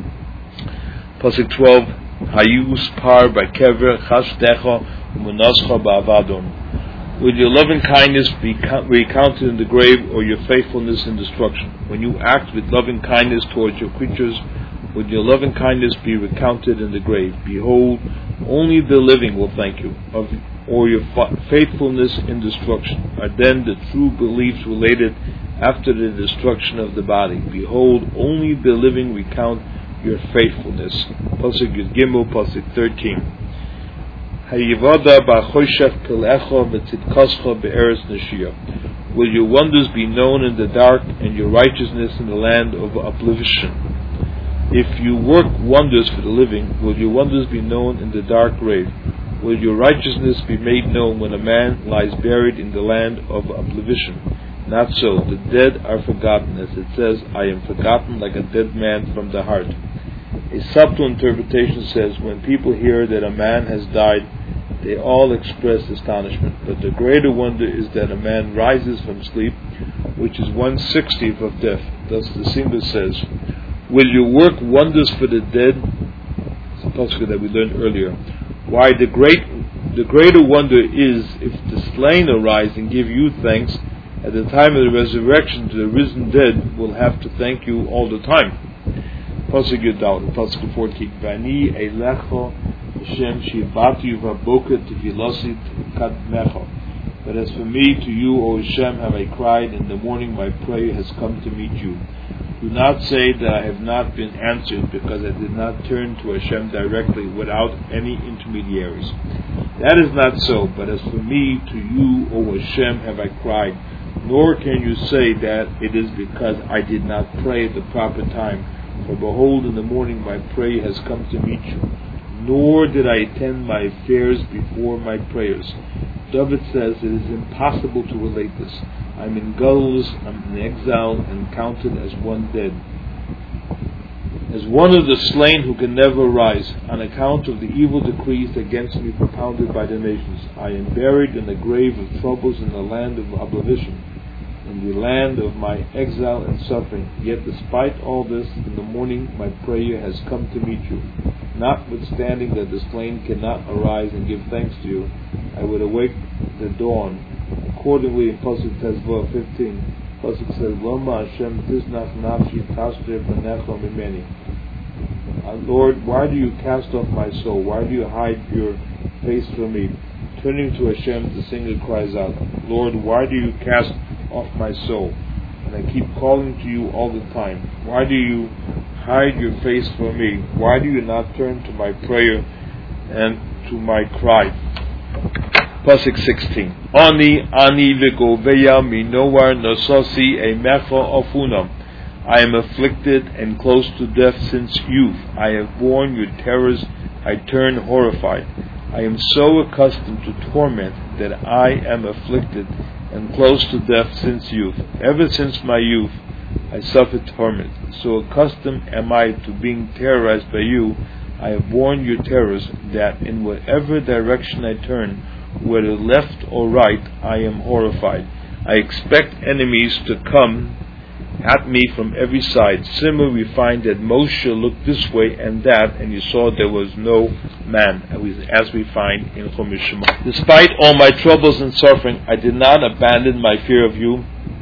Pasuk 12. Hayus par ba'kever chasdecha u'munascha ba'avadon. Will your loving kindness be recounted in the grave, or your faithfulness in destruction? When you act with loving kindness towards your creatures, will your loving kindness be recounted in the grave? Behold, only the living will thank you. Or your faithfulness in destruction? Are then the true beliefs related after the destruction of the body? Behold, only the living recount your faithfulness. Pasuk Yud Gimel, Pasuk 13. Hayivada ba'choshech pilecha v'tzidkascha be'eretz neshiyah. Will your wonders be known in the dark, and your righteousness in the land of oblivion? If you work wonders for the living, will your wonders be known in the dark grave? Will your righteousness be made known when a man lies buried in the land of oblivion? Not so. The dead are forgotten, as it says, I am forgotten like a dead man from the heart. A subtle interpretation says, when people hear that a man has died, they all express astonishment. But the greater wonder is that a man rises from sleep, which is 1/60th of death. Thus the singer says, will you work wonders for the dead? It's a pasuk that we learned earlier. Why the greater wonder is if the slain arise and give you thanks, at the time of the resurrection the risen dead will have to thank you all the time. Pasuk Yudal, Pasuk 14. Vani eilecho Hashem shivatu v'boker tefilosit kadmecho. But as for me, to you, O Hashem, have I cried. In the morning my prayer has come to meet you. Do not say that I have not been answered, because I did not turn to Hashem directly without any intermediaries. That is not so. But as for me, to you, O Hashem, have I cried. Nor can you say that it is because I did not pray at the proper time. For behold, in the morning my prayer has come to meet you. Nor did I attend my affairs before my prayers. David says it is impossible to relate this. I'm in Galus, I'm in exile, and counted as one dead. As one of the slain who can never rise, on account of the evil decrees against me propounded by the nations. I am buried in the grave of troubles in the land of oblivion, in the land of my exile and suffering. Yet despite all this, in the morning my prayer has come to meet you. Notwithstanding that the slain cannot arise and give thanks to you, I would awake the dawn. Accordingly, in Pasuk Tezvah 15, Pasuk says, Loma Hashem tiznach nafshi tasher b'necha mimeni. Lord, why do you cast off my soul? Why do you hide your face from me? Turning to Hashem, the singer cries out, Lord, why do you cast off my soul? And I keep calling to you all the time. Why do you hide your face from me? Why do you not turn to my prayer and to my cry? Pasuk 16. Ani v'goveya minowar nosasi emecha ofunam. I am afflicted and close to death since youth. I have borne your terrors. I turn horrified. I am so accustomed to torment that I am afflicted and close to death since youth. Ever since my youth I suffer torment. So accustomed am I to being terrorized by you, I have borne your terrors, that in whatever direction I turn, whether left or right, I am horrified. I expect enemies to come at me from every side. Similarly, we find that Moshe looked this way and that, and you saw there was no man, as we find in Chumash Shema. Despite all my troubles and suffering, I did not abandon my fear of you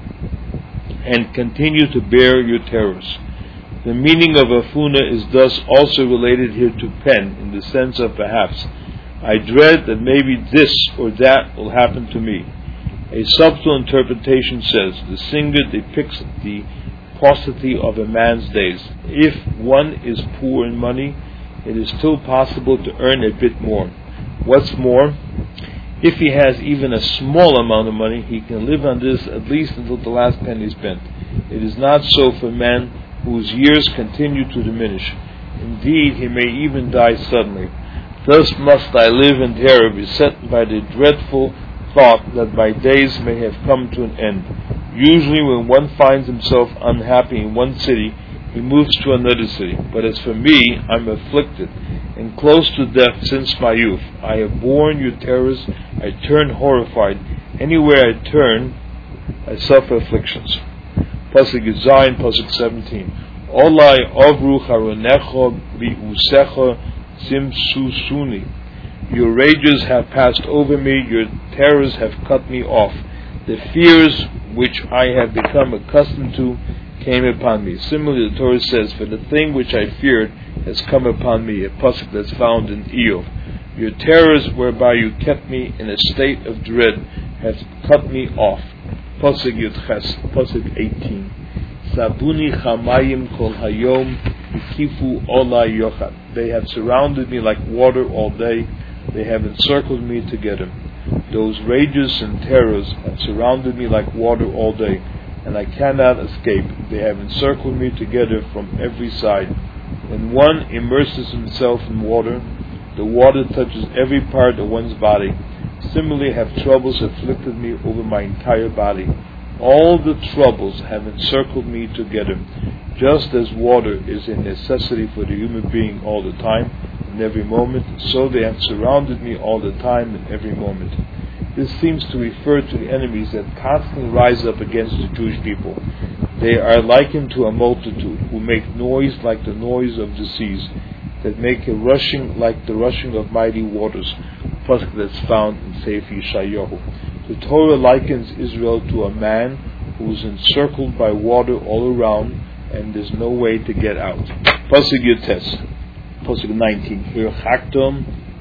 and continue to bear your terrors. The meaning of Afuna is thus also related here to pen, in the sense of perhaps, I dread that maybe this or that will happen to me. A subtle interpretation says, the singer depicts the paucity of a man's days. If one is poor in money, it is still possible to earn a bit more. What's more, if he has even a small amount of money, he can live on this at least until the last penny is spent. It is not so for men whose years continue to diminish. Indeed, he may even die suddenly. Thus must I live in terror, beset by the dreadful thought that my days may have come to an end. Usually when one finds himself unhappy in one city, he moves to another city. But as for me, I am afflicted and close to death since my youth. I have borne your terrors, I turn horrified. Anywhere I turn, I suffer afflictions. Pasuk Yzayin, Pasuk 17. Olai avru charonecha bi'usecha simsusuni. Your rages have passed over me, your terrors have cut me off. The fears which I have become accustomed to came upon me. Similarly, the Torah says, for the thing which I feared has come upon me, a pasuk that's found in Iyov. Your terrors whereby you kept me in a state of dread have cut me off. Pasuk Yudches, pasuk 18. Sabuni chamayim kol hayom ikifu ola yochad. They have surrounded me like water all day. They have encircled me together. Those rages and terrors have surrounded me like water all day, and I cannot escape. They have encircled me together from every side. When one immerses himself in water, the water touches every part of one's body. Similarly have troubles afflicted me over my entire body. All the troubles have encircled me together. Just as water is a necessity for the human being all the time, in every moment, so they have surrounded me all the time in every moment. This seems to refer to the enemies that constantly rise up against the Jewish people. They are likened to a multitude who make noise like the noise of the seas, that make a rushing like the rushing of mighty waters. Pasuk that's found in Sefer Yeshayahu. The Torah likens Israel to a man who is encircled by water all around, and there's no way to get out. Pasuk Yutes. Pasuk 19. Hirchaktom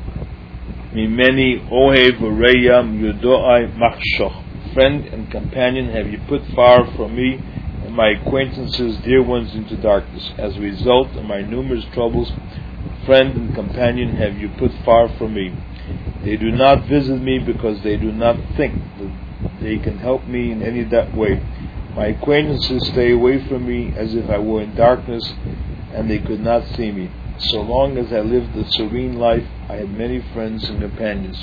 mimeni ohev ureyam yudoai machshoch. Friend and companion have you put far from me, and my acquaintances, dear ones, into darkness. As a result of my numerous troubles, friend and companion have you put far from me. They do not visit me because they do not think that they can help me in any that way. My acquaintances stay away from me as if I were in darkness and they could not see me. So long as I lived a serene life, I had many friends and companions.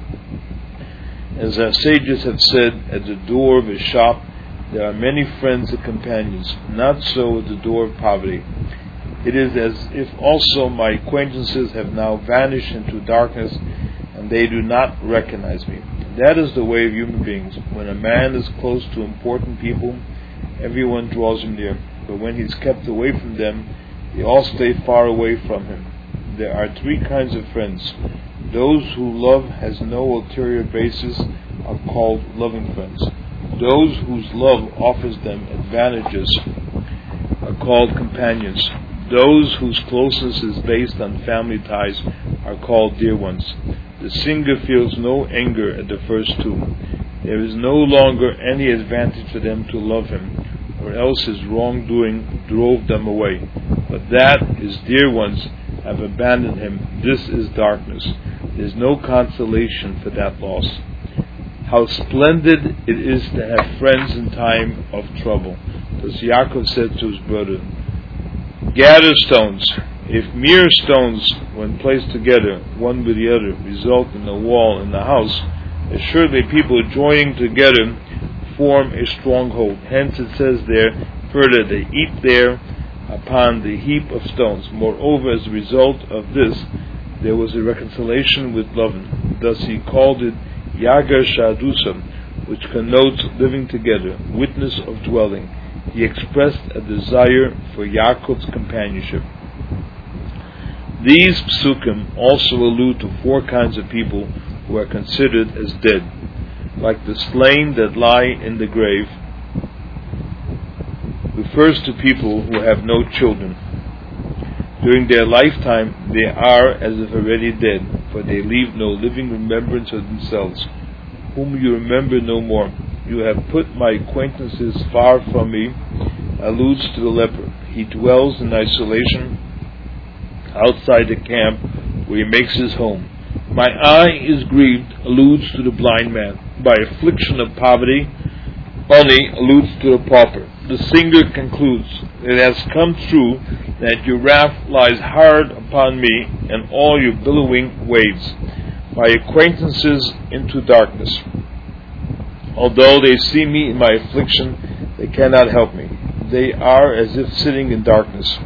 As our sages have said, at the door of a shop there are many friends and companions. Not so at the door of poverty. It is as if also my acquaintances have now vanished into darkness, and they do not recognize me. That is the way of human beings. When a man is close to important people, everyone draws him near. But when he is kept away from them, they all stay far away from him. There are three kinds of friends. Those who love has no ulterior basis are called loving friends. Those whose love offers them advantages are called companions. Those whose closeness is based on family ties are called dear ones. The singer feels no anger at the first two. There is no longer any advantage for them to love him, or else his wrongdoing drove them away. But that his dear ones have abandoned him, this is darkness. There is no consolation for that loss. How splendid it is to have friends in time of trouble. As Yaakov said to his brother, gather stones, If mere stones, when placed together, one with the other, result in a wall in the house, assuredly people joining together form a stronghold. Hence it says there, further, they eat there upon the heap of stones. Moreover, as a result of this, there was a reconciliation with Lavan. Thus he called it Yagar Shadusam, which connotes living together, witness of dwelling. He expressed a desire for Yaakov's companionship. These psukim also allude to 4 kinds of people who are considered as dead, like the slain that lie in the grave. Refers to people who have no children. During their lifetime they are as if already dead, for they leave no living remembrance of themselves, whom you remember no more. You have put my acquaintances far from me, alludes to the leper. He dwells in isolation outside the camp where he makes his home. My eye is grieved, alludes to the blind man. By affliction of poverty, Oni alludes to the pauper. The singer concludes, it has come true that your wrath lies hard upon me, and all your billowing waves. My acquaintances into darkness. Although they see me in my affliction, they cannot help me. They are as if sitting in darkness.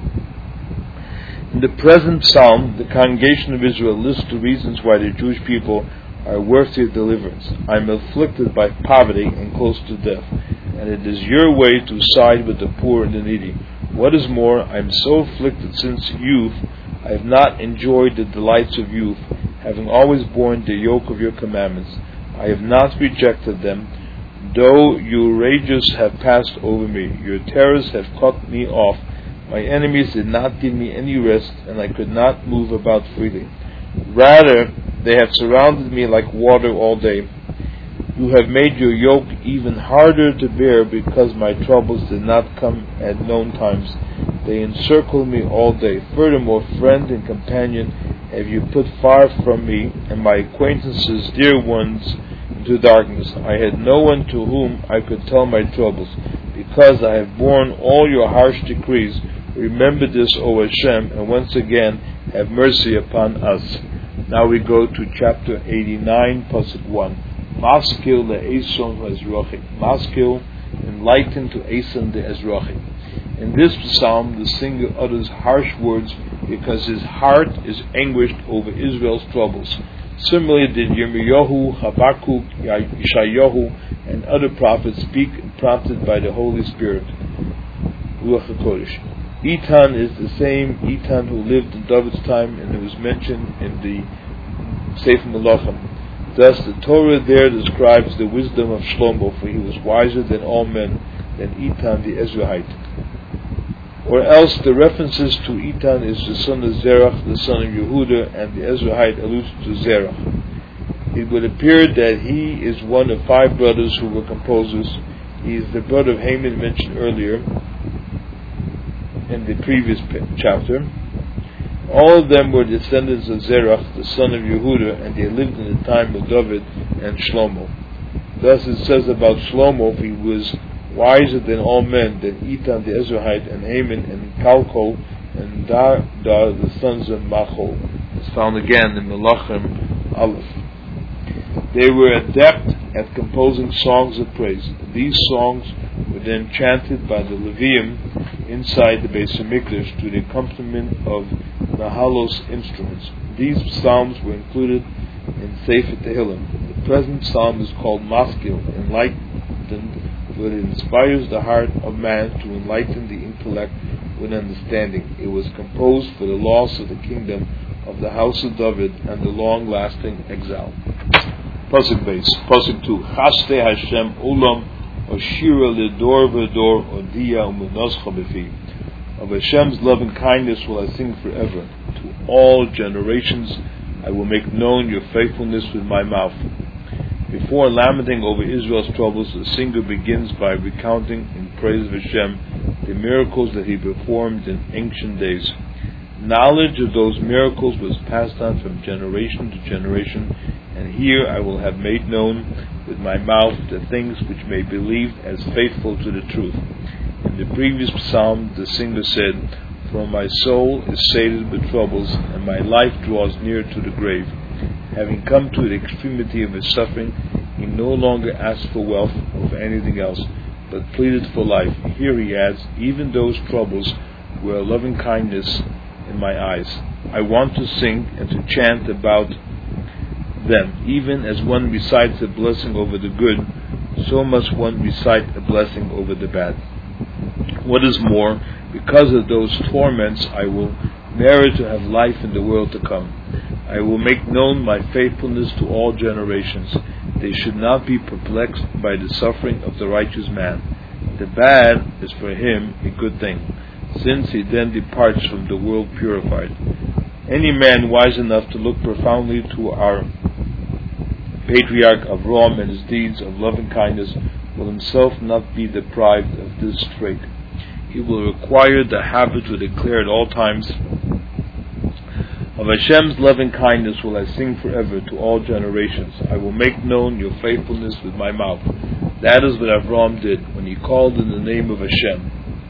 In the present psalm, the congregation of Israel lists the reasons why the Jewish people are worthy of deliverance. I am afflicted by poverty and close to death, and it is your way to side with the poor and the needy. What is more, I am so afflicted since youth. I have not enjoyed the delights of youth, having always borne the yoke of your commandments. I have not rejected them, though your rages have passed over me. Your terrors have cut me off. My enemies did not give me any rest, and I could not move about freely. Rather, they have surrounded me like water all day. You have made your yoke even harder to bear, because my troubles did not come at known times. They encircle me all day. Furthermore, friend and companion have you put far from me, and my acquaintances, dear ones, into darkness. I had no one to whom I could tell my troubles, because I have borne all your harsh decrees. Remember this, O Hashem, and once again have mercy upon us. Now we go to chapter 89, pasuk 1. Maskil le'eson ha'ezrochi. Maskil, enlightened to Eson the Ezrochi. In this psalm, the singer utters harsh words because his heart is anguished over Israel's troubles. Similarly, did Yirmiyahu, Habakkuk, Yeshayahu, and other prophets speak prompted by the Holy Spirit. Ruach HaKodesh. Etan is the same Etan who lived in David's time and who was mentioned in the Sefer Melachim. Thus, the Torah there describes the wisdom of Shlomo, for he was wiser than all men, than Etan the Ezrahite. Or else the references to Etan is the son of Zerach, the son of Yehuda, and the Ezrahite alludes to Zerach. It would appear that he is one of 5 brothers who were composers. He is the brother of Haman mentioned earlier in the previous chapter. All of them were descendants of Zerach, the son of Yehuda, and they lived in the time of David and Shlomo. Thus it says about Shlomo, he was wiser than all men, than Etan the Ezrahite, and Haman, and Kalkol, and Dar, the sons of Machol. It's found again in Melachim Aleph. They were adept at composing songs of praise. These songs were then chanted by the Leviim inside the Beis HaMikdash to the accompaniment of Mahalos instruments. These psalms were included in Sefer Tehillim. The present psalm is called Maskil, enlightened, for it inspires the heart of man to enlighten the intellect with understanding. It was composed for the loss of the kingdom of the house of David and the long-lasting exile. Pasuk base, Pasuk 2. Chaste Hashem Olam Oshira Lidor V'Dor Odiya U'Munoscha B'Fi. Of Hashem's loving kindness will I sing forever. To all generations I will make known your faithfulness with my mouth. Before lamenting over Israel's troubles, the singer begins by recounting in praise of Hashem the miracles that he performed in ancient days. Knowledge of those miracles was passed on from generation to generation, and here I will have made known with my mouth the things which may be believed as faithful to the truth. In the previous psalm, the singer said, for my soul is sated with troubles, and my life draws near to the grave. Having come to the extremity of his suffering, he no longer asked for wealth or for anything else, but pleaded for life. Here he adds, even those troubles were a loving kindness in my eyes. I want to sing and to chant about them. Even as one recites a blessing over the good, so must one recite a blessing over the bad. What is more, because of those torments I will merit to have life in the world to come. I will make known my faithfulness to all generations. They should not be perplexed by the suffering of the righteous man. The bad is for him a good thing, since he then departs from the world purified. Any man wise enough to look profoundly to our patriarch Avram and his deeds of loving kindness will himself not be deprived of this trait. He will require the habit to declare at all times, of Hashem's loving kindness will I sing forever to all generations. I will make known your faithfulness with my mouth. That is what Avram did when he called in the name of Hashem.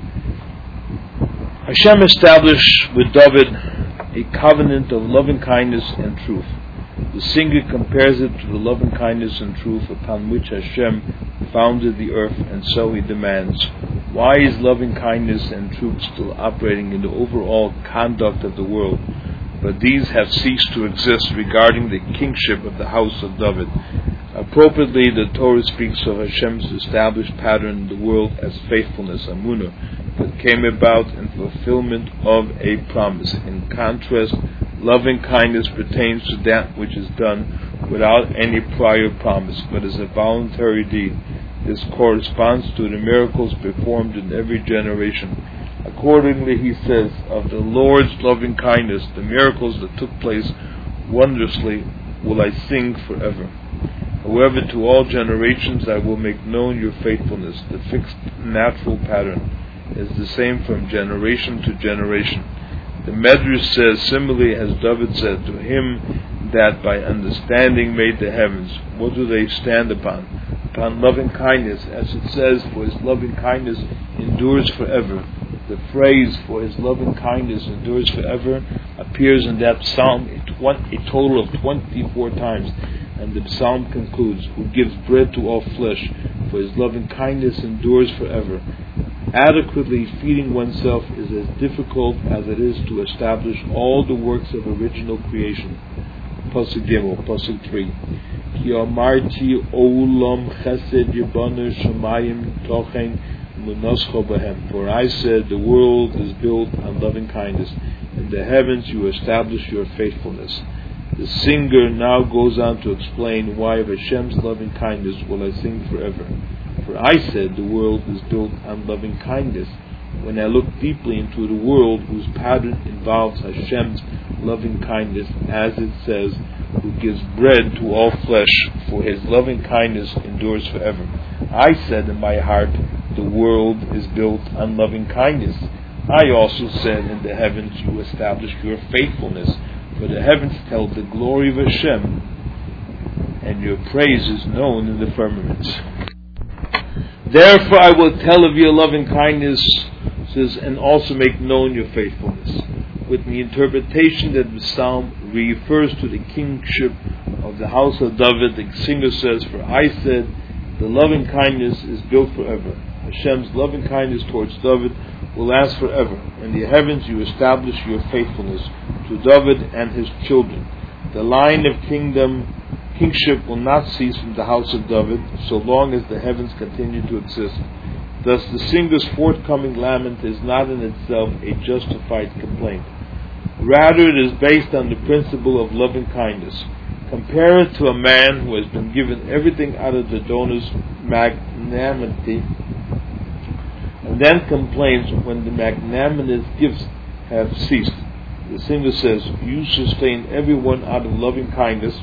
Hashem established with David a covenant of loving kindness and truth. The singer compares it to the loving kindness and truth upon which Hashem founded the earth, and so he demands, why is loving kindness and truth still operating in the overall conduct of the world? But these have ceased to exist regarding the kingship of the house of David. Appropriately, the Torah speaks of Hashem's established pattern in the world as faithfulness, Amunah, that came about in fulfillment of a promise. In contrast, loving kindness pertains to that which is done without any prior promise, but is a voluntary deed. This corresponds to the miracles performed in every generation. Accordingly, he says, of the Lord's loving kindness, the miracles that took place wondrously will I sing forever. However, to all generations I will make known your faithfulness. The fixed natural pattern is the same from generation to generation. The Medrash says, similarly as David said, to him that by understanding made the heavens, what do they stand upon? Upon loving kindness, as it says, for his loving kindness endures forever. The phrase, for his loving kindness endures forever, appears in that psalm a total of 24 times. And the psalm concludes, who gives bread to all flesh, for his loving kindness endures forever. Adequately feeding oneself is as difficult as it is to establish all the works of original creation. Pasuk Gimel, Pasuk 3. Ki amarti olam chesed yibanu shamayim tochen munascho bahem. For I said, the world is built on loving kindness. In the heavens you establish your faithfulness. The singer now goes on to explain why of Hashem's loving kindness will I sing forever. For I said, the world is built on loving kindness. When I look deeply into the world whose pattern involves Hashem's loving kindness, as it says, who gives bread to all flesh, for his loving kindness endures forever. I said in my heart, the world is built on loving kindness. I also said, in the heavens you establish your faithfulness, for the heavens tell the glory of Hashem, and your praise is known in the firmaments. Therefore I will tell of your loving kindness, and also make known your faithfulness. With the interpretation that the psalm refers to the kingship of the house of David, the singer says, for I said, the loving kindness is built forever. Hashem's loving kindness towards David will last forever. In the heavens you establish your faithfulness to David and his children. The line of kingship will not cease from the house of David so long as the heavens continue to exist. Thus the singer's forthcoming lament is not in itself a justified complaint. Rather, it is based on the principle of loving kindness. Compare it to a man who has been given everything out of the donor's magnanimity and then complains when the magnanimous gifts have ceased. The singer says, you sustain everyone out of loving kindness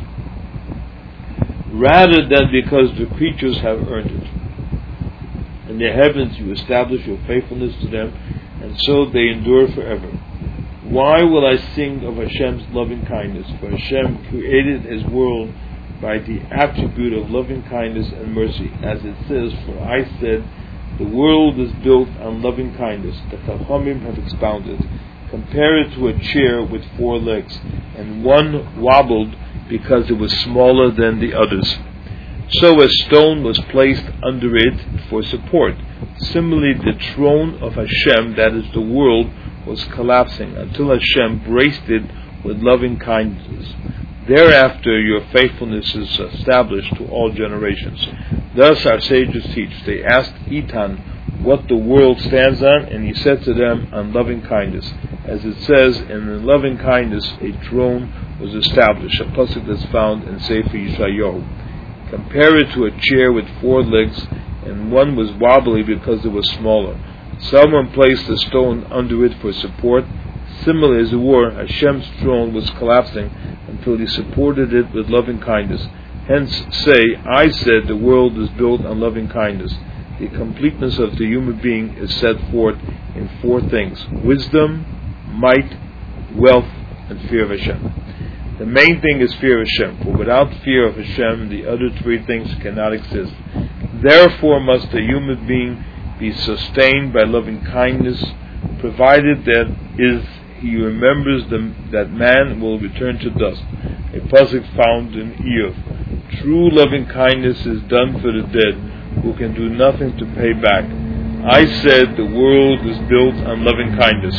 rather than because the creatures have earned it. In the heavens you establish your faithfulness to them, and so they endure forever. Why will I sing of Hashem's loving kindness? For Hashem created his world by the attribute of loving kindness and mercy. As it says, for I said, the world is built on loving kindness. The Chachamim have expounded. Compare it to a chair with 4 legs, and one wobbled because it was smaller than the others. So a stone was placed under it for support. Similarly, the throne of Hashem, that is the world, was collapsing until Hashem braced it with loving kindness. Thereafter your faithfulness is established to all generations. Thus our sages teach. They asked Etan what the world stands on, and he said to them, on loving kindness. As it says, in loving kindness a throne was established, a pasuk that's found in Sefer Yeshayahu. Compare it to a chair with 4 legs, and one was wobbly because it was smaller. Someone placed a stone under it for support. Similarly, as it were, Hashem's throne was collapsing until he supported it with loving kindness. Hence say, I said the world is built on loving kindness. The completeness of the human being is set forth in 4 things: wisdom, might, wealth, and fear of Hashem. The main thing is fear of Hashem, for without fear of Hashem, the other 3 things cannot exist. Therefore must a human being be sustained by loving kindness, provided that he remembers that man will return to dust. A pasuk found in Iyov. True loving kindness is done for the dead, who can do nothing to pay back. I said the world is built on loving kindness.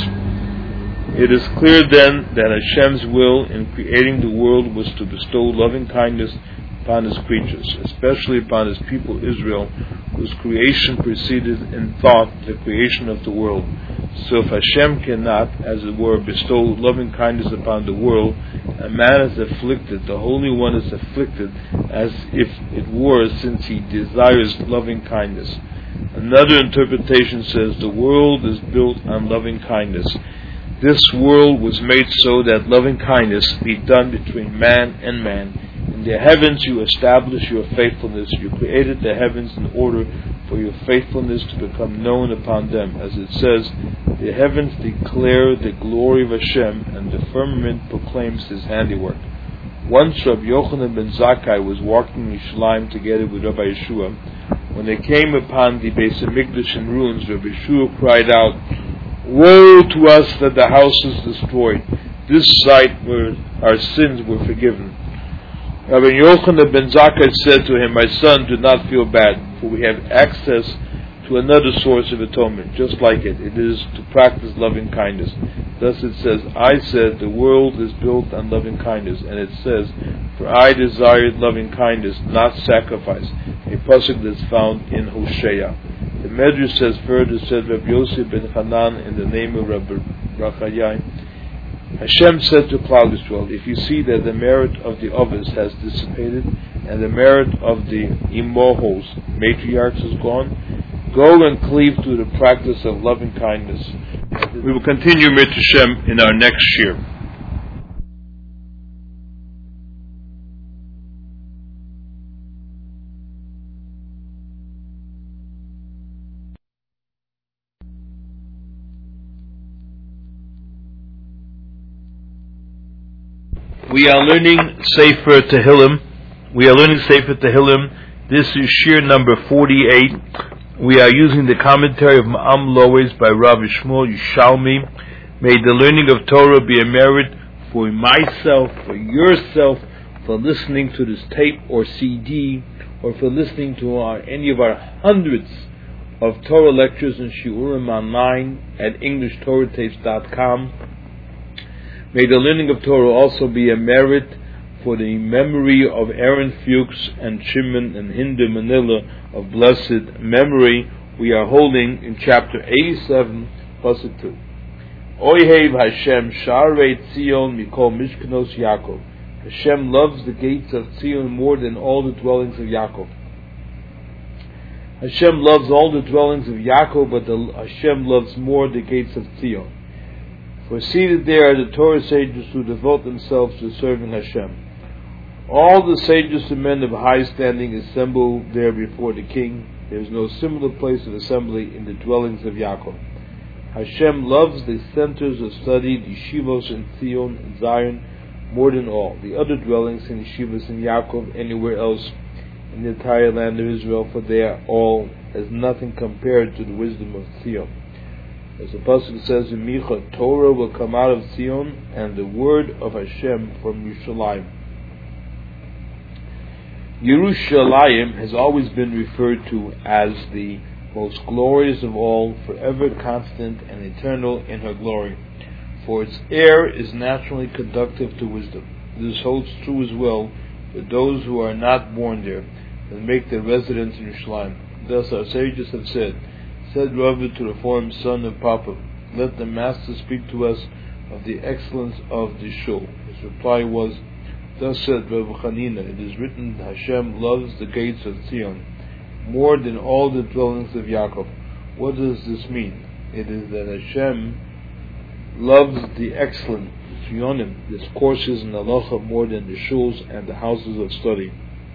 It is clear then that Hashem's will in creating the world was to bestow loving kindness upon His creatures, especially upon His people Israel, whose creation preceded in thought the creation of the world. So if Hashem cannot, as it were, bestow loving kindness upon the world, a man is afflicted, the Holy One is afflicted, as if it were, since He desires loving kindness. Another interpretation says the world is built on loving kindness. This world was made so that loving kindness be done between man and man. In the heavens you establish your faithfulness. You created the heavens in order for your faithfulness to become known upon them. As it says, the heavens declare the glory of Hashem, and the firmament proclaims His handiwork. Once Rabbi Yochanan ben Zakkai was walking in Yerushalayim together with Rabbi Yeshua. When they came upon the Beis HaMikdash in ruins, Rabbi Yeshua cried out, "Woe to us that the house is destroyed, this site where our sins were forgiven." Rabbi Yochanan ben Zakkai said to him, "My son, do not feel bad, for we have access to another source of atonement, just like it. It is to practice loving kindness." Thus it says, I said the world is built on loving kindness, and it says, for I desired loving kindness, not sacrifice, a pasuk that's found in Hosea. The Medrash says further, said Rabbi Yosef ben Hanan in the name of Rabbi Rachayai, Hashem said to Klal Yisrael, if you see that the merit of the Avos has dissipated and the merit of the Imohos, matriarchs, is gone, go and cleave to the practice of loving kindness. We will continue Mit Hashem in our next year. We are learning Sefer Tehillim. This is Shir number 48. We are using the commentary of Ma'am Lois by Rabbi Shmuel Yishalmi. May the learning of Torah be a merit for myself, for yourself, for listening to this tape or CD, or for listening to any of our hundreds of Torah lectures and Shiurim online at EnglishTorahTapes.com. May the learning of Torah also be a merit for the memory of Aaron Fuchs and Shimon and Hinder Manila of blessed memory. We are holding in chapter 87, pasuk 2. Oyehev Hashem Sharei Tzion Mikol Mishkanos Yaakov. Hashem loves the gates of Tzion more than all the dwellings of Yaakov. Hashem loves all the dwellings of Yaakov, but Hashem loves more the gates of Tzion. For seated there are the Torah sages who devote themselves to serving Hashem. All the sages and men of high standing assemble there before the king. There is no similar place of assembly in the dwellings of Yaakov. Hashem loves the centers of study, the yeshivos in Tzion and Zion, more than all the other dwellings in yeshivos in Yaakov anywhere else in the entire land of Israel, for they are all as nothing compared to the wisdom of Tzion. As the pasuk says in Micha, Torah will come out of Zion, and the word of Hashem from Yerushalayim. Yerushalayim has always been referred to as the most glorious of all, forever constant and eternal in her glory, for its air is naturally conducive to wisdom. This holds true as well for those who are not born there and make their residence in Yerushalayim. Thus our sages have said Rabbi to the Reformed son of Papa, let the Master speak to us of the excellence of the shul. His reply was, thus said Rabbi Chanina, it is written, Hashem loves the gates of Zion more than all the dwellings of Yaakov. What does this mean? It is that Hashem loves the excellent Zionim, the courses in halacha, more than the shuls and the houses of study.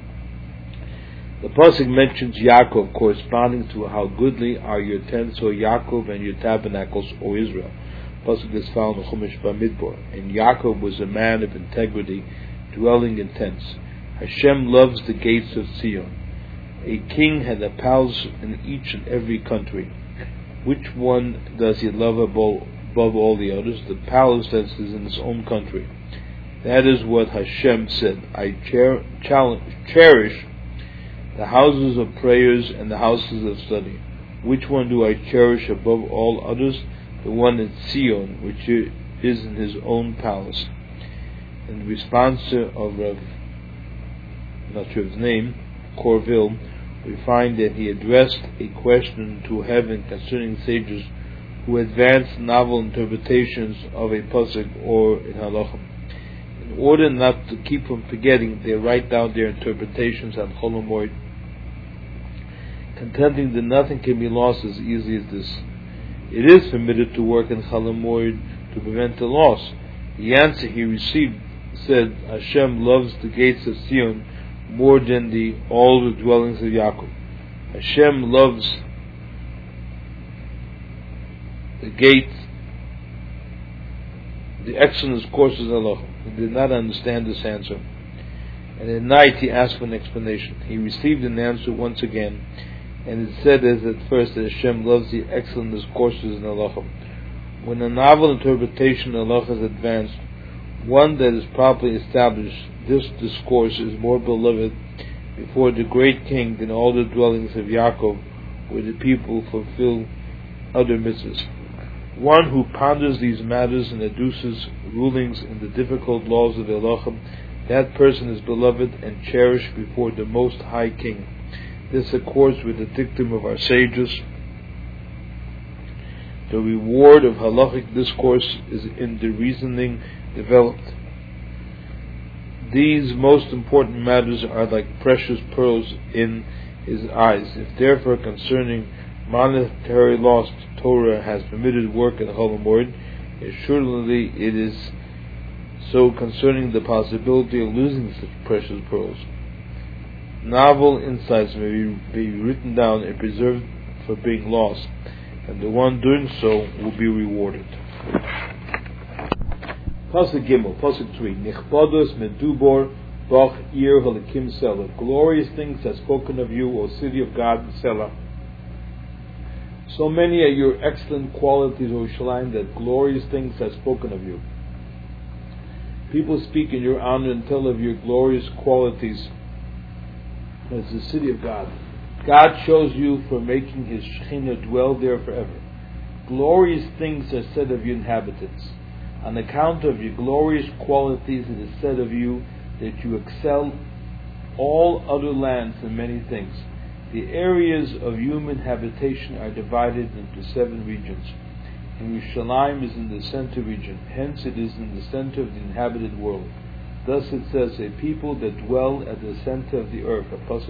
The pasuk mentions Yaakov, corresponding to how goodly are your tents, O Yaakov, and your tabernacles, O Israel. Pasuk is found in Chumash Bamidbar. And Yaakov was a man of integrity, dwelling in tents. Hashem loves the gates of Zion. A king had a palace in each and every country. Which one does he love above all the others? The palace that is in his own country. That is what Hashem said. I cherish the houses of prayers and the houses of study. Which one do I cherish above all others? The one in Zion, which is in his own palace. In response of Rav, not sure his name, Corville, we find that he addressed a question to heaven concerning sages who advanced novel interpretations of a pasuk or in halacha. In order not to keep from forgetting, they write down their interpretations on Chol Hamoed, contending that nothing can be lost as easily as this. It is permitted to work in Chol Hamoed to prevent the loss. The answer he received said, Hashem loves the gates of Zion more than all the dwellings of Yaakov. Hashem loves the gates, the excellent courses of Allah. He did not understand this answer. And at night he asked for an explanation. He received an answer once again, and it said as at first that Hashem loves the excellent courses in Allah. When a novel interpretation of Allah is advanced, one that is properly established, this discourse is more beloved before the great king than all the dwellings of Yaakov, where the people fulfill other mitzvahs. One who ponders these matters and adduces rulings in the difficult laws of Allah, that person is beloved and cherished before the Most High King. This accords with the dictum of our sages. The reward of halachic discourse is in the reasoning developed. These most important matters are like precious pearls in his eyes. If therefore concerning monetary loss Torah has permitted work in Chol Hamoed, assuredly it is so concerning the possibility of losing such precious pearls. Novel insights may be written down and preserved for being lost, and the one doing so will be rewarded. Pasuk Gimel, Pasuk 3. Nichbados medubor bach ir halakim Selah. Glorious things are spoken of you, O city of God, Selah. So many are your excellent qualities, O Yerushalayim, that glorious things are spoken of you. People speak in your honor and tell of your glorious qualities as the city of God. God chose you for making His Shekhinah dwell there forever. Glorious things are said of your inhabitants. On account of your glorious qualities, it is said of you that you excel all other lands in many things. The areas of human habitation are divided into 7 regions. And Yerushalayim is in the center region. Hence it is in the center of the inhabited world. Thus it says, a people that dwell at the center of the earth.